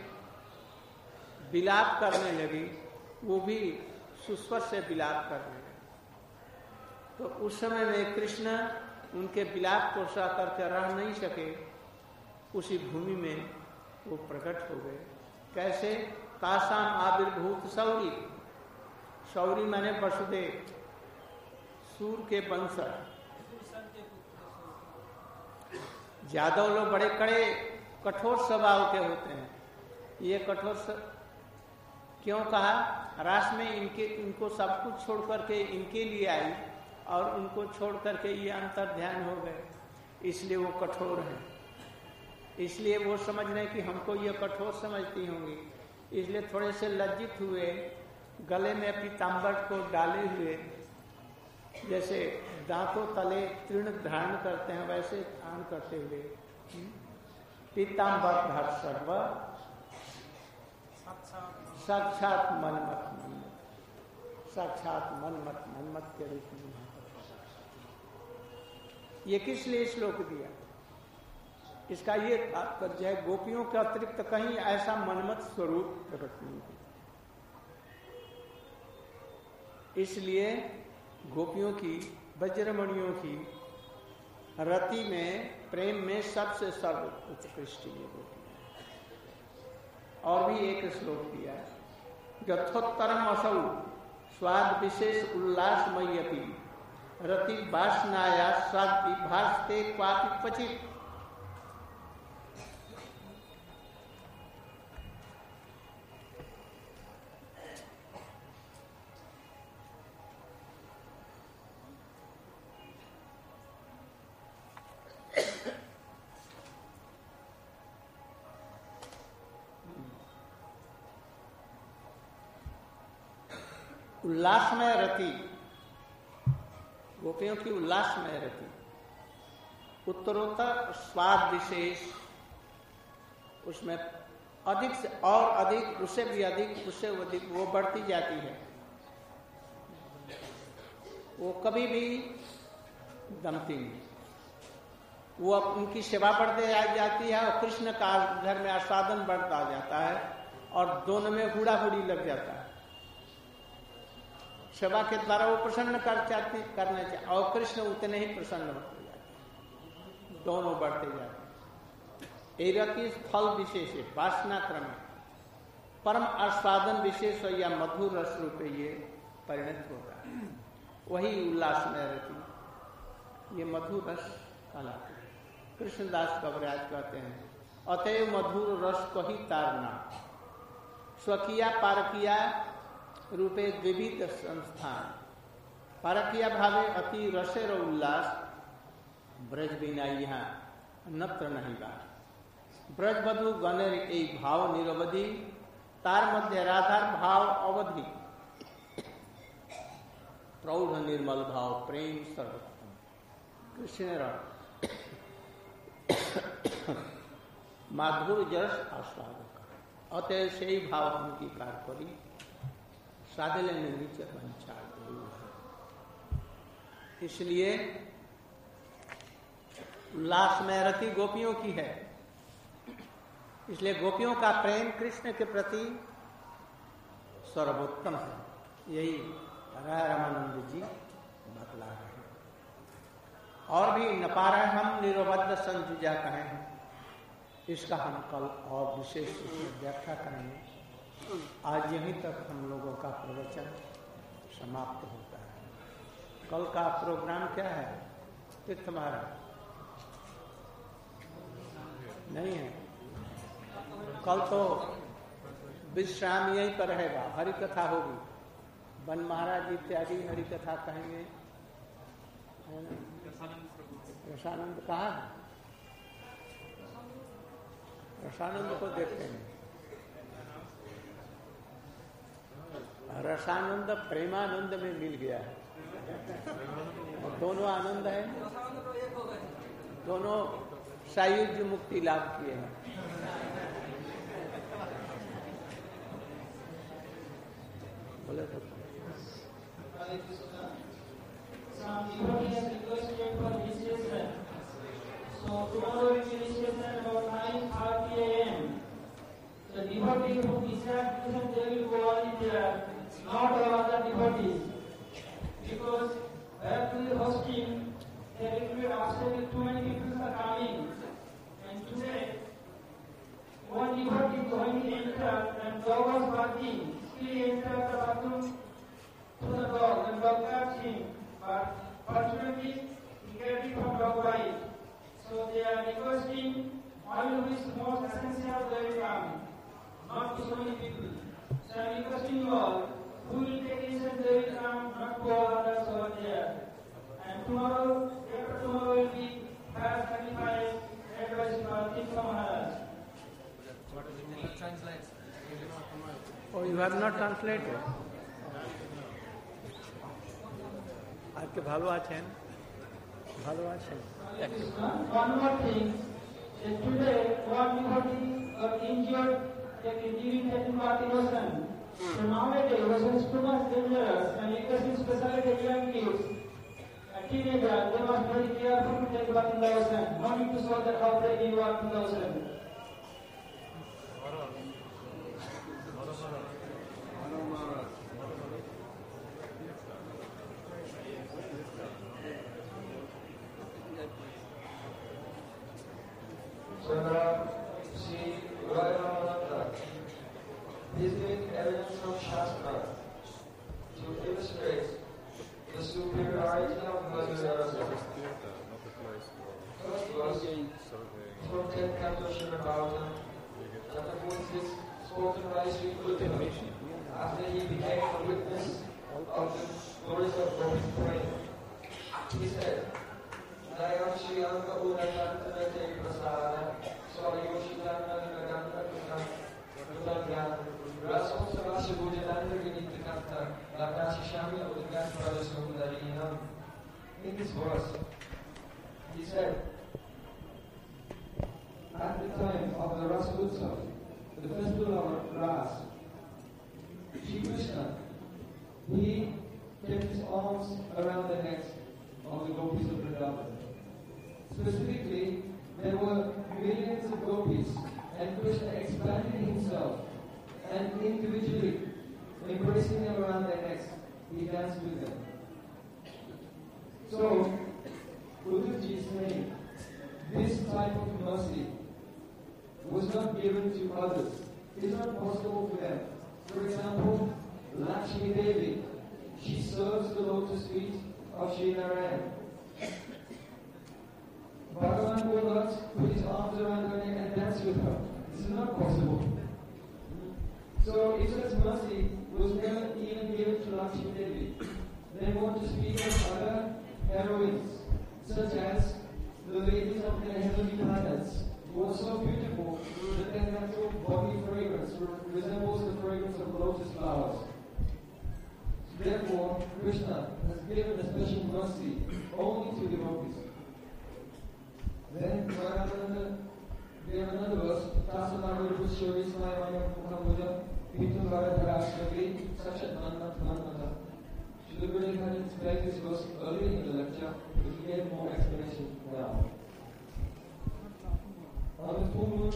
विलाप करने लगी, वो भी सुस्वर से विलाप करने लगी। तो उस समय में कृष्ण उनके विलाप को सह करके रह नहीं सके, उसी भूमि में वो प्रकट हो गए। कैसे? तासाम आविर्भूत सौरी, शौरी माने वसुदेव, सूर के वंशज। यादव लोग बड़े कड़े कठोर स्वभाव के होते हैं। ये कठोर स... क्यों कहा? रास में इनके इनको सब कुछ छोड़ करके इनके लिए आई और उनको छोड़ करके ये अंतर ध्यान हो गए, इसलिए वो कठोर है। इसलिए वो समझ रहे कि हमको ये कठोर समझती होंगी, इसलिए थोड़े से लज्जित हुए, गले में पीताम्बर को डाले हुए, जैसे दांतों तले तृण धारण करते हैं वैसे धारण करते हुए पीताम्बर धर सर्व साक्षात मनमत मनमत, साक्षात मनमत मनमत के रूप में। ये किस लिए श्लोक दिया? इसका ये तात्पर्य है गोपियों के अतिरिक्त कहीं ऐसा मनमत स्वरूप प्रकट नहीं हुआ, इसलिए गोपियों की, वज्रमणियों की रति में, प्रेम में सबसे सर्व उत्कृष्ट ये गोपी। और भी एक श्लोक दिया, यथोत्तरम असौ स्वाद विशेष उल्लासमयपि रति वासनाया स्वाद विभासते क्वापि क्वचित्। उल्लासमय रति, गोपियों की उल्लासमय रति, उत्तरोत्तर स्वाद विशेष, उसमें अधिक से और अधिक, उससे भी अधिक, उससे अधिक वो बढ़ती जाती है। वो कभी भी दमती नहीं, वो उनकी सेवा बढ़ते जाती है और कृष्ण का घर में आस्वादन बढ़ता जाता है और दोनों में हुड़ा हुड़ी लग जाता है। सेवा के द्वारा वो प्रसन्न कर चाहती करने चाहिए और कृष्ण उतने ही प्रसन्न होते जाते, दोनों बढ़ते जाते। एरति फल विशेष है, वासना क्रम, परम आस्वादन विशेष या मधुर रस रूप ये परिणत होता है। वही उल्लास में रहती, ये मधुर रस कहलाते हैं। कृष्णदास कविराज कहते हैं, अतएव मधुर रस को ही तारना, स्वकीया पारकिया रूपे द्विविध संस्थान, पारकिया भावे अति रसेर उल्लास, ब्रज बिना यहाँ नत्र नहीं बा। ब्रज बधु गणेर एक भाव निरवधि, तार मध्य राधार भाव अवधि, प्रौढ़ निर्मल भाव प्रेम सर्वोत्तम। कृष्ण माधुर जरस आस्वादक, अतएव से ही भाव उनकी कार करी, साधले ने नीचे पंचाल। इसलिए उल्लास में रति गोपियों की है, इसलिए गोपियों का प्रेम कृष्ण के प्रति सर्वोत्तम है। यही राधा रामानंद जी बतला रहे हैं। और भी न पा रहे हम निरवध्य संजुजा कहे हैं, इसका हम कल और विशेष व्याख्या करेंगे। आज यहीं तक हम लोगों का प्रवचन समाप्त होता है। कल का प्रोग्राम क्या है? तीर्थ महाराज नहीं है, कल तो विश्राम यहीं पर रहेगा, हरि कथा होगी, वन महाराज इत्यादि हरि कथा कहेंगे। रसानंद कहाँ है? रसानंद को देखते हैं। रसानंद प्रेमानंद में मिल गया है, और दोनों आनंद है, दोनों सायुज्य मुक्ति लाभ किए हैं। बोले तो So tomorrow we will session about nine thirty a m The devotees who decide to they will go on there, not all other devotees. Because where to the hosting, there will be absolutely too many people are coming. And today, one devotee going to enter and dog was barking. Still he entered the bathroom to the dog and dog catch him, but fortunately he kept it from dog bite. So they are requesting oil which is most essential to their farm, not to so many people. So I am requesting you all, who will take incense they will come, not to all others over there. And tomorrow, after tomorrow will be fire sacrifice, advice for King Maharaj. Translate. Oh, you have not translated? আজকে ভালো আছেন? ভালো আছেন? One more thing, is today one devotee got injured during taking part in ocean. So nowadays ocean is too much dangerous and requesting especially the young kids, a teenager, they must be very careful to take part in the ocean. No need to show that how brave you are in the ocean. So now, see, Ramananda is giving evidence from Shastra to illustrate the superiority of Madhurya Rasa. First verse from tenth canto Srimad Bhagavatam, chapter forty-six, spoken by Sri Uddhava, after he became a witness of the glories of God's praying. He said, Dayam Shri Anga Udayantanate Prasada, Swayoshitana Naganta Kutam, Kutam Rasam Savasya Bhujananda Vinittakanta, Lakashi Shami Udayan Pradasumudarinam. In this verse, he said, at the time of the Rasa Utsav, the festival of Ras, Shri Krishna, he kept his arms around the necks of the gopis of Vrindavan. Specifically, there were millions of gopis, and Krishna expanded himself, and individually, embracing them around their necks, he danced with them. So, Uddhavji is saying, this type of mercy was not given to others. It is not possible for them. For example, Lakshmi Devi, she serves the lotus feet of Sri Narayan. Bhagavan will not put his arms around her neck and dance with her. This is not possible. So Ishwar's mercy was never even given to Lakshmi Devi. They want to speak of other heroines, such as the ladies of the heavenly planets, who are so beautiful that their natural body fragrance resembles the fragrance of lotus flowers. Therefore, Krishna has given a special mercy only to devotees. Then, Ramananda gave another verse, Tasanagara Pushori Smayamaya Muhammadan, Pitu Varadharashtavi, Sachat Manat Manmata. Srila Gurudev had explained this verse earlier in the lecture, but he gave more explanation now. On the full moon,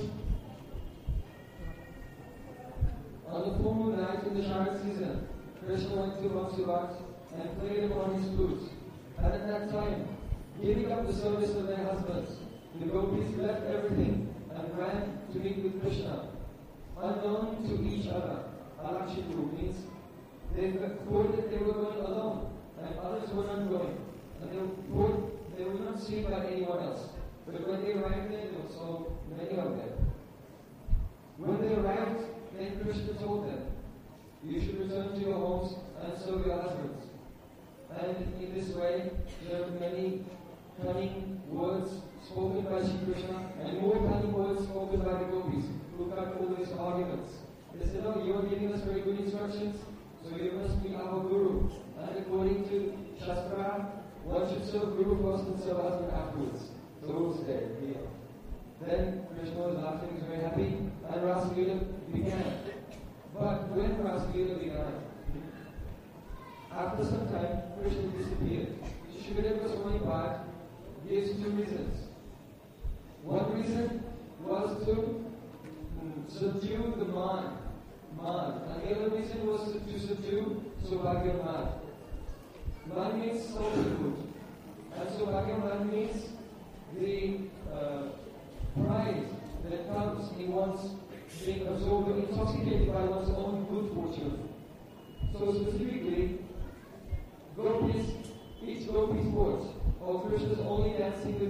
on the full moon night in the Sharad season, Krishna went to Vamsivat and played upon his flute. And at that time, giving up the service of their husbands, the gopis left everything and ran to meet with Krishna, unknown to each other. Alakshitu means they thought that they were going alone and others were not going. And they thought they were not seen by anyone else. But when they arrived there, there were so many of them. When they arrived, then Krishna told them, you should return to your homes and serve your husbands. And in this way, there are many cunning words spoken by Shri Krishna and more cunning words spoken by the gopis who cut all these arguments. They said, oh, you are giving us very good instructions, so you must be our guru. And according to Shastra, one should serve guru first and serve husband afterwards. So who was there? Here. Then Krishna was laughing, he was very happy, and Rasa Leela began. But when Rasa Leela began, after some time, Krishna disappeared. Shukadeva Goswami Bhatt gives two reasons. One reason was to um, subdue the man, man, and the other reason was to, to subdue Saubhagyaman. Man means solitude, and Saubhagyaman means the uh, pride that comes in one's being absorbed or intoxicated by one's own good fortune. So specifically,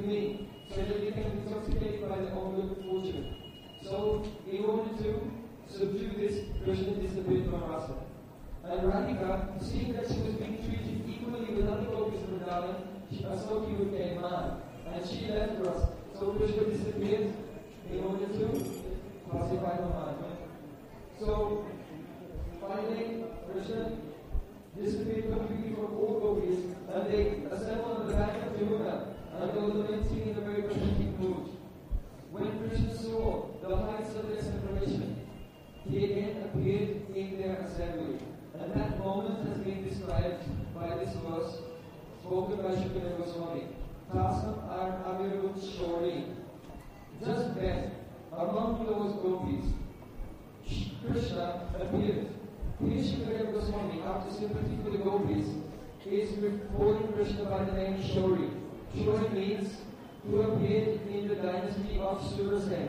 with me, so that they can be intoxicated by their own good fortune. So, in order to subdue this, Krishna disappeared from Rasa. And Radhika, seeing that she was being treated equally with other gopis in Vrindavan, Asoki became mad, and she left Rasa. So Krishna disappeared in order to pacify her mind. So, finally, Krishna disappeared completely from all gopis, and they assembled on the bank of Yamuna, and they were lamenting in a very pathetic mood. When Krishna saw the heights of their separation, he again appeared in their assembly. And that moment has been described by this verse spoken by Shukadeva Goswami. Tasam Avirut Shori. Just then, among those gopis, Krishna appeared. Here Shukadeva Goswami, after sympathy for the gopis, is calling Krishna by the name Shori. Shori means who appeared in the dynasty of Surasen.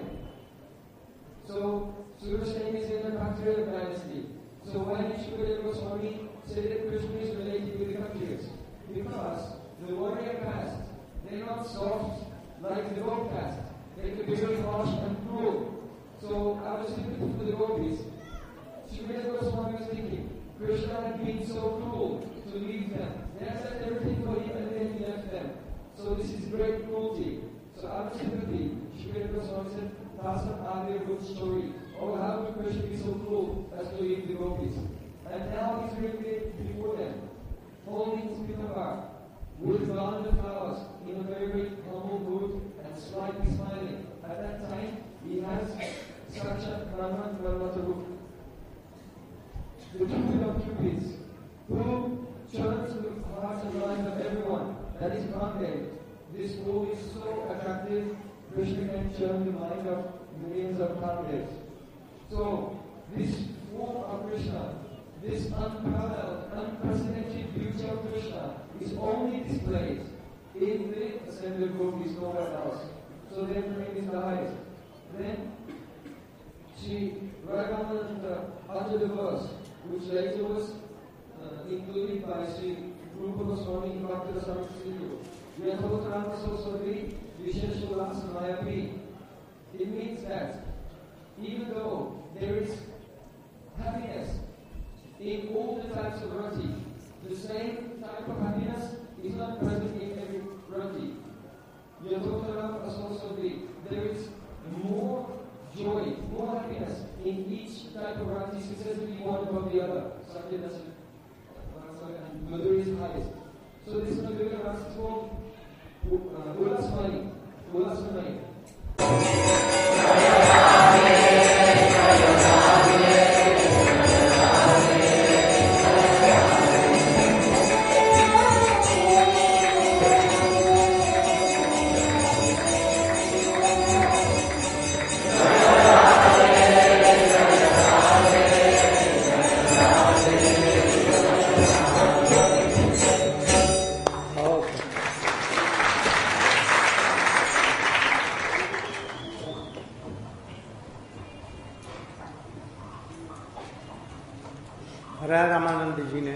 So, Surasen is in the Kshatriya dynasty. So why did Shukadeva Goswami say that Krishna is related with the Kshatriyas? Because the warrior caste, they're not soft like the god caste. They can be very harsh and cruel. So I was thinking for the gopis. Shukadeva Goswami was thinking, Krishna had been so cruel to leave them. They had said everything for him and then he left them. So this is great cruelty. So out of sympathy, Shukadeva Goswami said, Tasam Adir good story. Oh, how could Krishna be so cruel as to leave the gopis? And now he's really before them, holding his pitavar with garland of flowers in a very, very humble mood and slightly smiling. At that time, he has such a Brahman Brahmatarup. The Cupid of Cupids, who turns the hearts and minds of everyone. That is Kande. This fool is so attractive, Krishna can turn the mind of millions of Kandes. So, this form of Krishna, this unparalleled, unprecedented beauty of Krishna is only displayed in the assembly of gopis, nowhere else. So therefore it is the highest. Then, Sri Raghavananda uttered a verse, which later was uh, included by Sri Rupa Goswami in Bhakti Rasamrita. Yathotrama Sosari Visheshulasa. It means that even though there is happiness in all the types of rati, the same type of happiness is not present in every rati. There is more joy, more happiness in each type of rati, successively one above the other. And Madhuri is highest. So this Madhuri Rasa is called Ulasmani. Ulasmani. Ramanand जी ने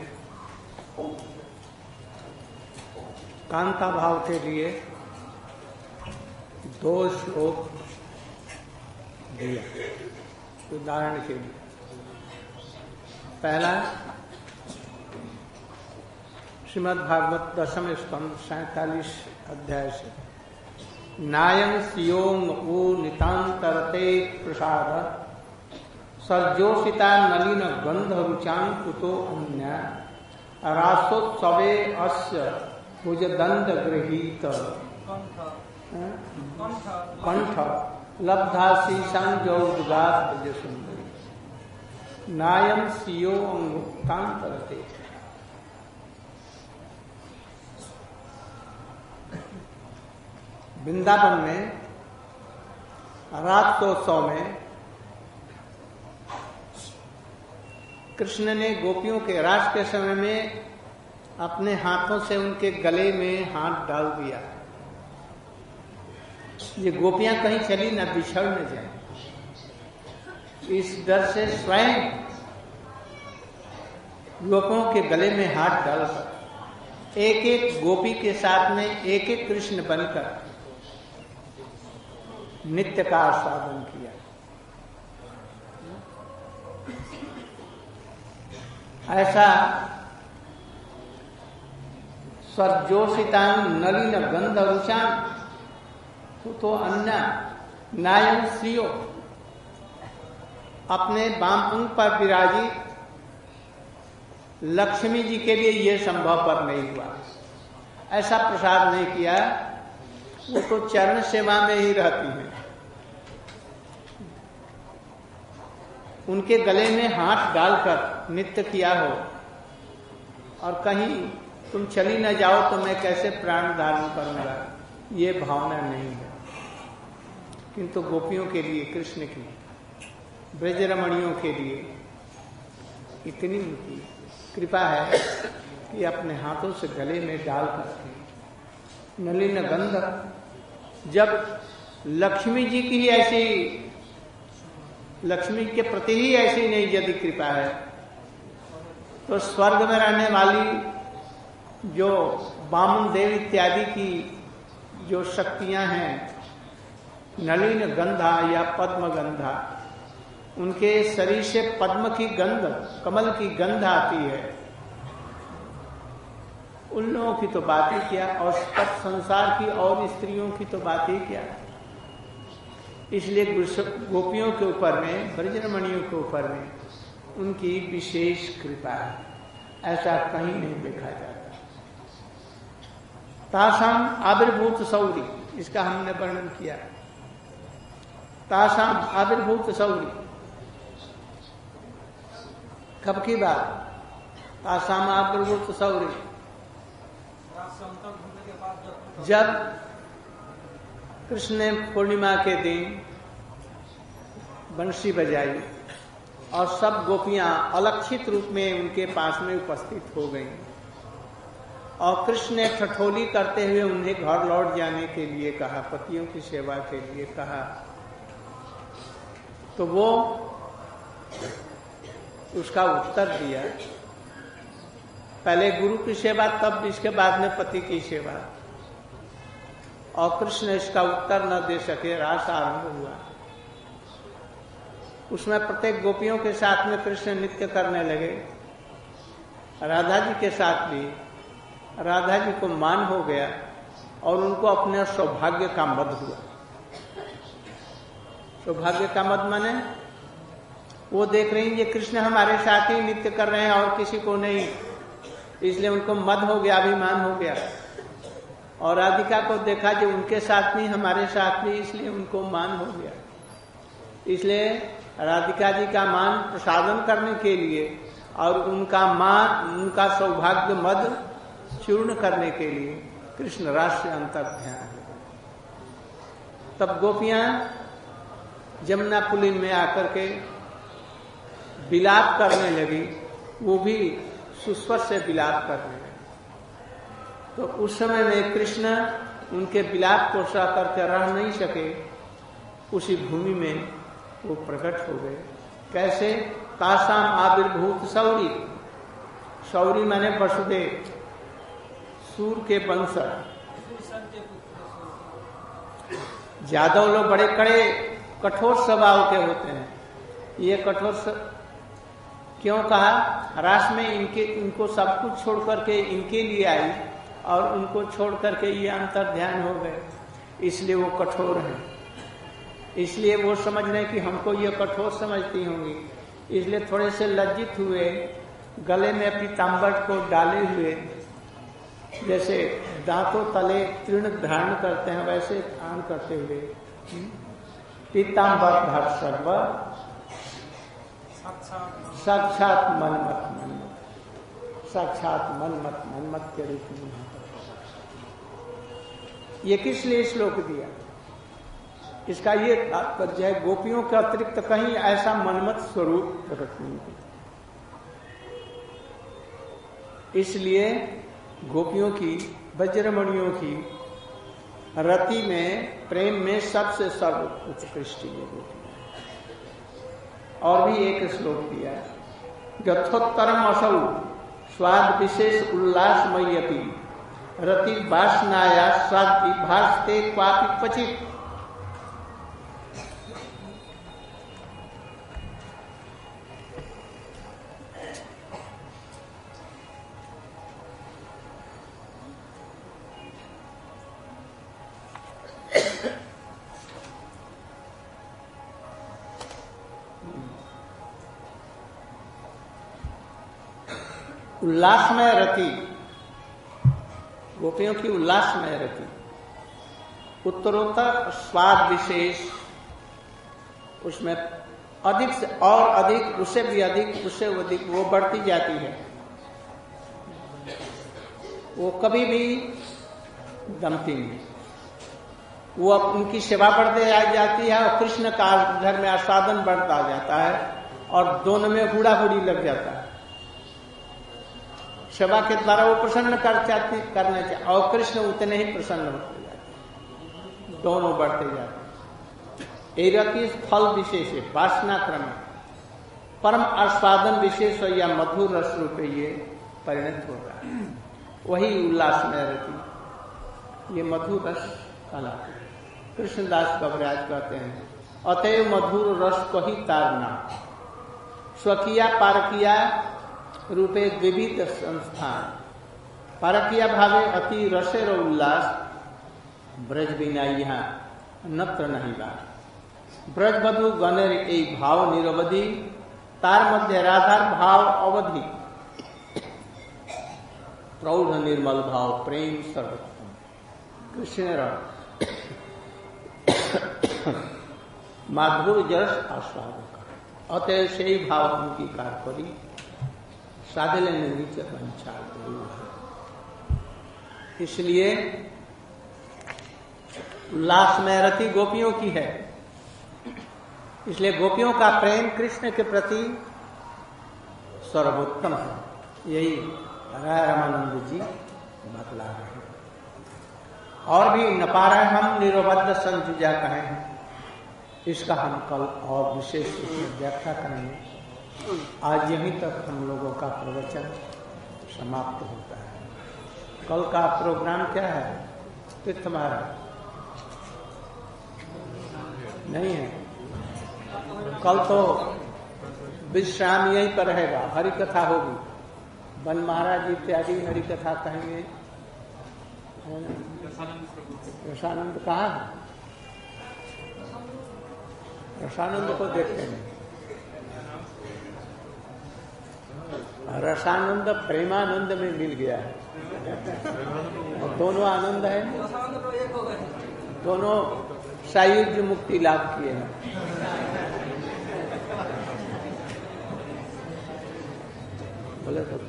कांता भाव के लिए दो श्लोक दिया उदाहरण के लिए। पहला श्रीमद् भागवत दशम स्कंद सैतालीस अध्याय से, नायं सियोंग उ नितांतरते प्रसाद सर्जोषिता नलिन गंध रुचान कुतो अन्य रासोत्सवे अस्य भुजदंड गृहीत कंठ लब्धासी संजोगात सुंदरी नायम सियो मुक्तांतरते। वृंदावन में रात्रोत्सव में कृष्ण ने गोपियों के रास के समय में अपने हाथों से उनके गले में हाथ डाल दिया, ये गोपियां कहीं चली न बिछड़ न जाए, इस डर से स्वयं गोपियों के गले में हाथ डालकर एक एक गोपी के साथ में एक एक कृष्ण बनकर नित्य का आस्वादन किया। ऐसा स्वर्जोषितांग नलिन गंध रुचान तो अन्ना नायन श्रियो, अपने वाम अंग पर विराजित लक्ष्मी जी के लिए यह संभव पर नहीं हुआ, ऐसा प्रसाद नहीं किया। वो तो चरण सेवा में ही रहती हैं। उनके गले में हाथ डालकर नित्य किया हो और कहीं तुम चली न जाओ तो मैं कैसे प्राण धारण करूंगा, ये भावना नहीं है। किंतु गोपियों के लिए, कृष्ण की, ब्रजरमणियों के लिए इतनी उनकी कृपा है कि अपने हाथों से गले में डाल करके नलिन गंध, जब लक्ष्मी जी की ही ऐसी, लक्ष्मी के प्रति ही ऐसी नहीं यदि कृपा है तो स्वर्ग में रहने वाली जो वामन देव इत्यादि की जो शक्तियां हैं, नलिन गंधा या पद्म गंधा, उनके शरीर से पद्म की गंध, कमल की गंध आती है। उन लोगों की तो बात ही क्या, और संसार की और स्त्रियों की तो बात ही क्या। इसलिए गोपियों के ऊपर में, ब्रजरमणियों के ऊपर में उनकी विशेष कृपा है, ऐसा कहीं नहीं देखा जाता। तासाम आविर्भूत सौरी, इसका हमने वर्णन किया। तासाम आविर्भूत सौरी कब की बात? तासाम आविर्भूत सौरी, जब कृष्ण ने पूर्णिमा के दिन बंशी बजाई और सब गोपियां अलक्षित रूप में उनके पास में उपस्थित हो गईं और कृष्ण ने ठठोली करते हुए उन्हें घर लौट जाने के लिए कहा, पतियों की सेवा के लिए कहा, तो वो उसका उत्तर दिया, पहले गुरु की सेवा, तब इसके बाद में पति की सेवा। और कृष्ण इसका उत्तर न दे सके, रास आरंभ हुआ। उसमें प्रत्येक गोपियों के साथ में कृष्ण नृत्य करने लगे, राधा जी के साथ भी। राधा जी को मान हो गया और उनको अपने सौभाग्य का मद हुआ। सौभाग्य का मद माने वो देख रही हैं कृष्ण हमारे साथ ही नृत्य कर रहे हैं और किसी को नहीं, इसलिए उनको मद हो गया, अभिमान हो गया। और राधिका को देखा जो उनके साथ नहीं, हमारे साथ नहीं, इसलिए उनको मान हो गया। इसलिए राधिका जी का मान प्रसादन करने के लिए और उनका मान, उनका सौभाग्य मद चूर्ण करने के लिए कृष्ण रास से अंतर ध्यान। तब गोपियां जमुना पुलिन में आकर के विलाप करने लगी, वो भी सुस्वर से विलाप करने लगी। तो उस समय में कृष्ण उनके विलाप को सह करके रह नहीं सके, उसी भूमि में वो प्रकट हो गए। कैसे? तासाम आविर्भूत सौरी, सौरी माने वसुदेव, सूर के वंशज। यादव लोग बड़े कड़े कठोर स्वभाव के होते हैं। ये कठोर स... क्यों कहा? रास में इनके इनको सब कुछ छोड़ करके इनके लिए आई और उनको छोड़ करके ये अंतर ध्यान हो गए, इसलिए वो कठोर हैं। इसलिए वो समझ रहे कि हमको ये कठोर समझती होंगी, इसलिए थोड़े से लज्जित हुए, गले में पीताम्बर को डाले हुए, जैसे दांतों तले तृण धारण करते हैं वैसे धारण करते हुए पीताम्बर धर सर्व साक्षात मनमत मनमत, साक्षात मनमत मनमत के रूप में। ये किस लिए श्लोक दिया? इसका ये तात्पर्य है गोपियों के अतिरिक्त कहीं ऐसा मनमत स्वरूप प्रकट नहीं हुआ। इसलिए गोपियों की, वज्रमणियों की रति में, प्रेम में सबसे सर्व उत्कृष्ट ये गोपी। और भी एक श्लोक दिया, यथोत्तरम असौ स्वाद विशेष उल्लासमयपि रति वासनाया स्वाद भाषते क्वापि क्वचित। उल्लासमय रति, गोपियों की उल्लासमय रति, उत्तरोत्तर स्वाद विशेष, उसमें अधिक से और अधिक, उससे भी अधिक, उससे अधिक वो बढ़ती जाती है। वो कभी भी दमती नहीं, वो उनकी सेवा बढ़ते जाती है और कृष्ण का घर में आस्वादन बढ़ता जाता है और दोनों में हुड़ा हुड़ी लग जाता है। सेवा के द्वारा वो प्रसन्न कर चाहती करने चाहिए और कृष्ण उतने ही प्रसन्न होते जाते, दोनों बढ़ते जाते। एरकी फल विशेष है, वासना क्रम, परम आस्वादन विशेष या मधुर रस रूप ये परिणत होता है। वही उल्लास में रहती, ये मधुर रस कहलाते। कृष्णदास कविराज कहते हैं, अतएव मधुर रस को ही तारना, स्वकीया पारकिया रूपे द्विविध संस्थान, पारकिया भावे अति रसेर उल्लास, ब्रज बिना यहाँ नत्र नहीं बात। ब्रज बधु गणेर एक भाव निरवधि, तार मध्य राधार भाव अवधि, प्रौढ़ निर्मल भाव प्रेम सर्वोत्तम। कृष्ण माधुर जस आस्वादक, अतएव से ही भाव उनकी कार करी, साधले नीचे पंचाल। इसलिए उल्लास में रति गोपियों की है, इसलिए गोपियों का प्रेम कृष्ण के प्रति सर्वोत्तम है। यही राय रामानंद जी बतला रहे हैं। और भी न पा रहे हम निरवध्य संजुजा कहे हैं, इसका हम कल और विशेष इसमें व्याख्या करेंगे। आज यहीं तक हम लोगों का प्रवचन समाप्त होता है। कल का प्रोग्राम क्या है? तीर्थ महाराज नहीं है, कल तो विश्राम यहीं पर रहेगा, हरि कथा होगी, वन महाराज इत्यादि हरि कथा कहेंगे। रसानंद कहाँ है? रसानंद को देखते हैं। रसानंद प्रेमानंद में मिल गया है और दोनों आनंद है, दोनों सायुज्य मुक्ति लाभ किए हैं। बोले तो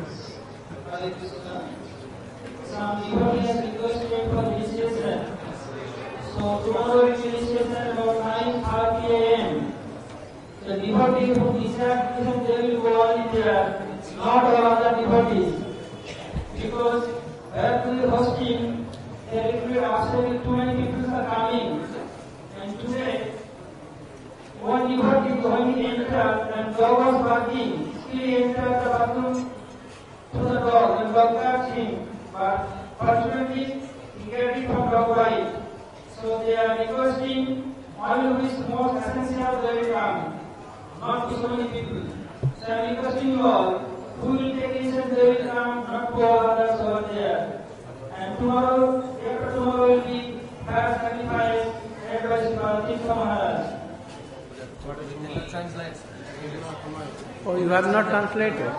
Some devotees have requested for registration. So tomorrow is registration about nine thirty a m The devotees who desire registration, they will go only there, not all other devotees. Because where we are hosting, there will be absolutely too many people are coming. And today, one devotee going to enter and dog was barking. Still he entered the bathroom to the dog and dog catch him. But fortunately, he get it from dog bite. So they are requesting all who is most essential they will come, not to so many people. So I am requesting you all, who will take initiative they will come, not to all others over there. And tomorrow, after tomorrow will be fire sacrifice led by Tirtha Maharaj. Oh, you have not translated?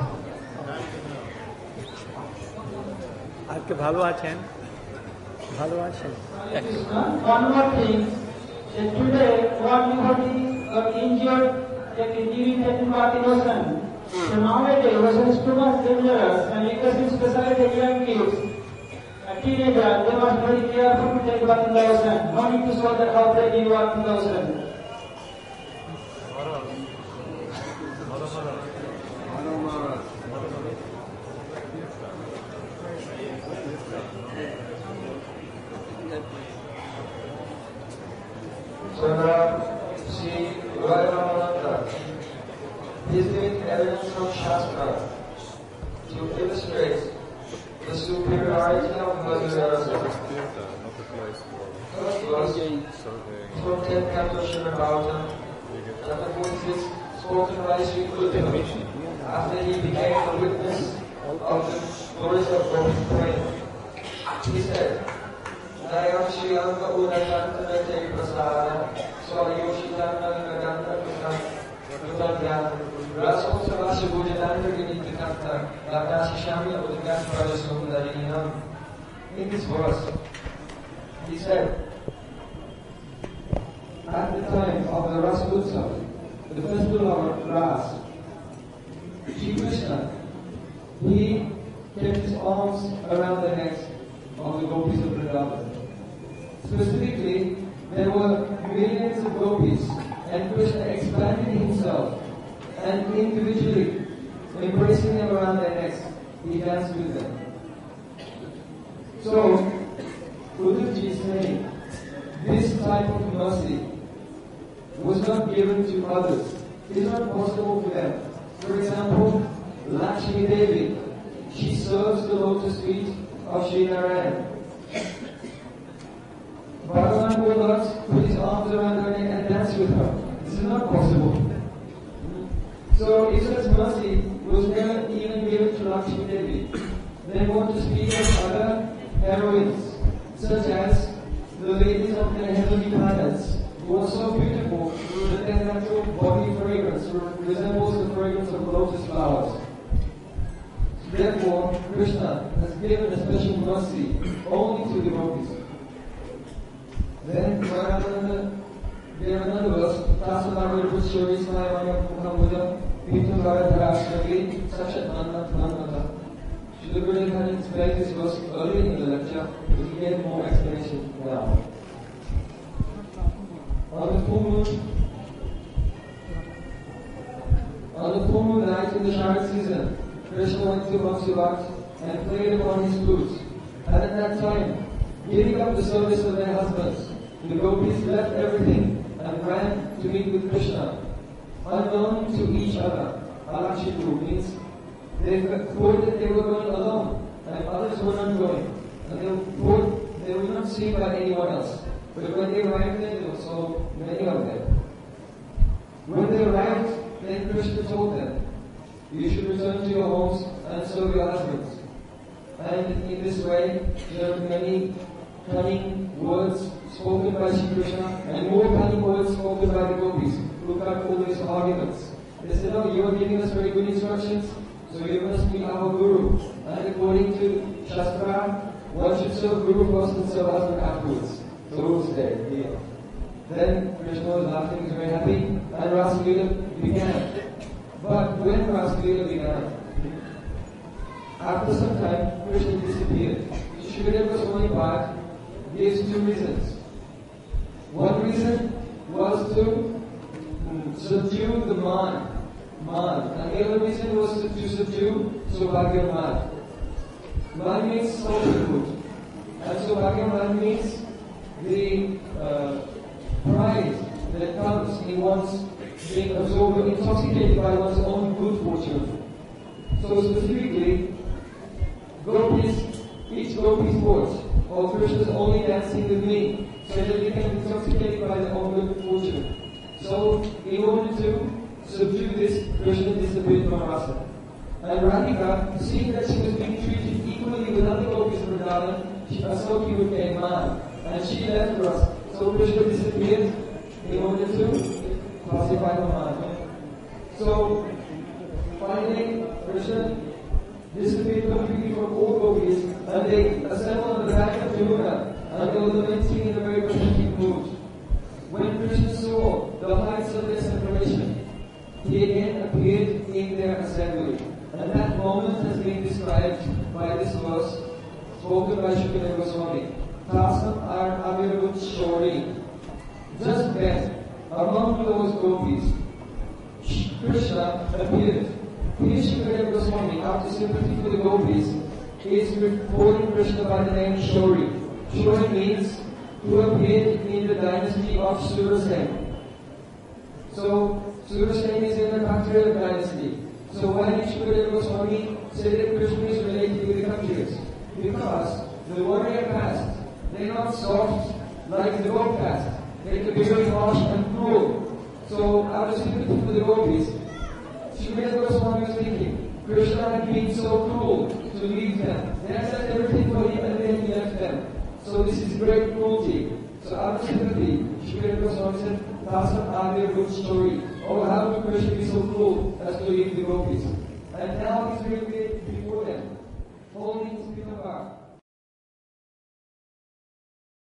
आपके ভালো আছেন? ভালো আছেন? One more thing, that today one devotee got injured during taking part in ocean. So nowadays ocean is too much dangerous, and because especially the young kids, a teenager, they must be very careful to take part in the ocean. No need to show that how they did work in the ocean. So now, see, Ramananda, he is giving evidence from Shastra to illustrate the superiority of Madhurya Rasa. First was from tenth canto Srimad Bhagavatam, chapter forty-six, spoken by Sri Uddhava, after he became a witness of the glories of God's praying. He said, Nayam Shri Anga Udayanta Nate Prasada Swayoshitanam Gadanta Kutam Kutam Yam Raz obserwacja bude Dandagini Takta, Latasi Shami or the Gaspara Sundarinam. In this verse, he said, at the time of the Ras Utsav, the festival of Ras, Shri Krishna, he kept his arms around the necks of the gopis of Vrindavan. Specifically, there were millions of gopis, and Krishna expanded himself and individually embracing them around their necks, he danced with them. So, Uddhavji is saying, this type of mercy was not given to others. It is not possible for them. For example, Lakshmi Devi, she serves the lotus feet of Sri Narayan. Bhagavan will not put his arms around her neck and dance with her. This is not possible. So Ishwar's mercy was never even given to Lakshmi Devi. They want to speak of other heroines, such as the ladies of the heavenly planets, who are so beautiful that their natural body fragrance resembles the fragrance of lotus flowers. Therefore, Krishna has given a special mercy only to the devotees. Then, Bhagavan gave another verse, Tasamara Pushuri Smayamaya Pukamudha, Pituvara Dharashnavi, Sachat Manna Manmata. Shri Gurudev had explained this verse earlier in the lecture, but he gave more explanation now. On the full moon, on the full moon night in the Sharad season, Krishna went to Vansuvat and played upon his flute. And at that time, giving up the service of their husbands, the gopis left everything and ran to meet with Krishna, unknown to each other. Alakshitu means they thought that they were going alone and others were not going. And they thought they were not seen by anyone else. But when they arrived there, there were so many of them. When they arrived, then Krishna told them, you should return to your homes and serve your husbands. And in this way, there are many cunning words spoken by Shri Krishna and more cunning words spoken by the gopis who cut all these arguments. They said, oh, you are giving us very good instructions, so you must be our guru. And according to Shastra, one should serve guru first and serve husband afterwards. So rules there. Yeah. Then Krishna was laughing, he was very happy, and Rasa Leela began. But when Rasa Leela began, after some time, Krishna disappeared. Shukadeva Goswami Bhatt gives two reasons. One reason was to um, subdue the man, man, and the other reason was to, to subdue Saubhagyaman. Man means social food, and Saubhagyaman means the uh, pride that comes in one's being absorbed or intoxicated by one's own good fortune. So specifically, gopis, each gopi thought, oh, Krishna is only dancing with me, so that they can be intoxicated by their own good fortune. So, in order to subdue this, Krishna disappeared from Rasa. And Radhika, seeing that she was being treated equally with other gopis of Vrindavan, she Asoki became man, and she left Rasa. So Krishna disappeared in order to pacify the man. So, finally, Krishna disappeared completely from all gopis, and they assembled on the back of Yamuna, and they were lamenting in a very pathetic mood. When Krishna saw the heights of their separation, he again appeared in their assembly. And that moment has been described by this verse spoken by Shukadeva Goswami. Tasam ar avirut shori. Just then, among those gopis, Krishna appeared. Here Shukadeva Goswami, after sympathy for the gopis, is reporting Krishna by the name Shori. Shori means who appeared in the dynasty of Surasen. So, Surasen is in the Kshatriya dynasty. So why did Shukadeva Goswami say that Krishna is related with the Kshatriyas? Because the warrior caste, they are not soft like the goat caste. They can be very harsh and cruel. So out of sympathy for the gopis, Shukadeva Goswami was thinking, Krishna had been so cruel to leave them. They had done everything for him and then he left them. So this is great cruelty. So out of sympathy, Shukadeva Goswami said, that's not a good story. Oh, how could Krishna be so cruel as to leave the devotees? And now he's really before them, holding his Pitavar.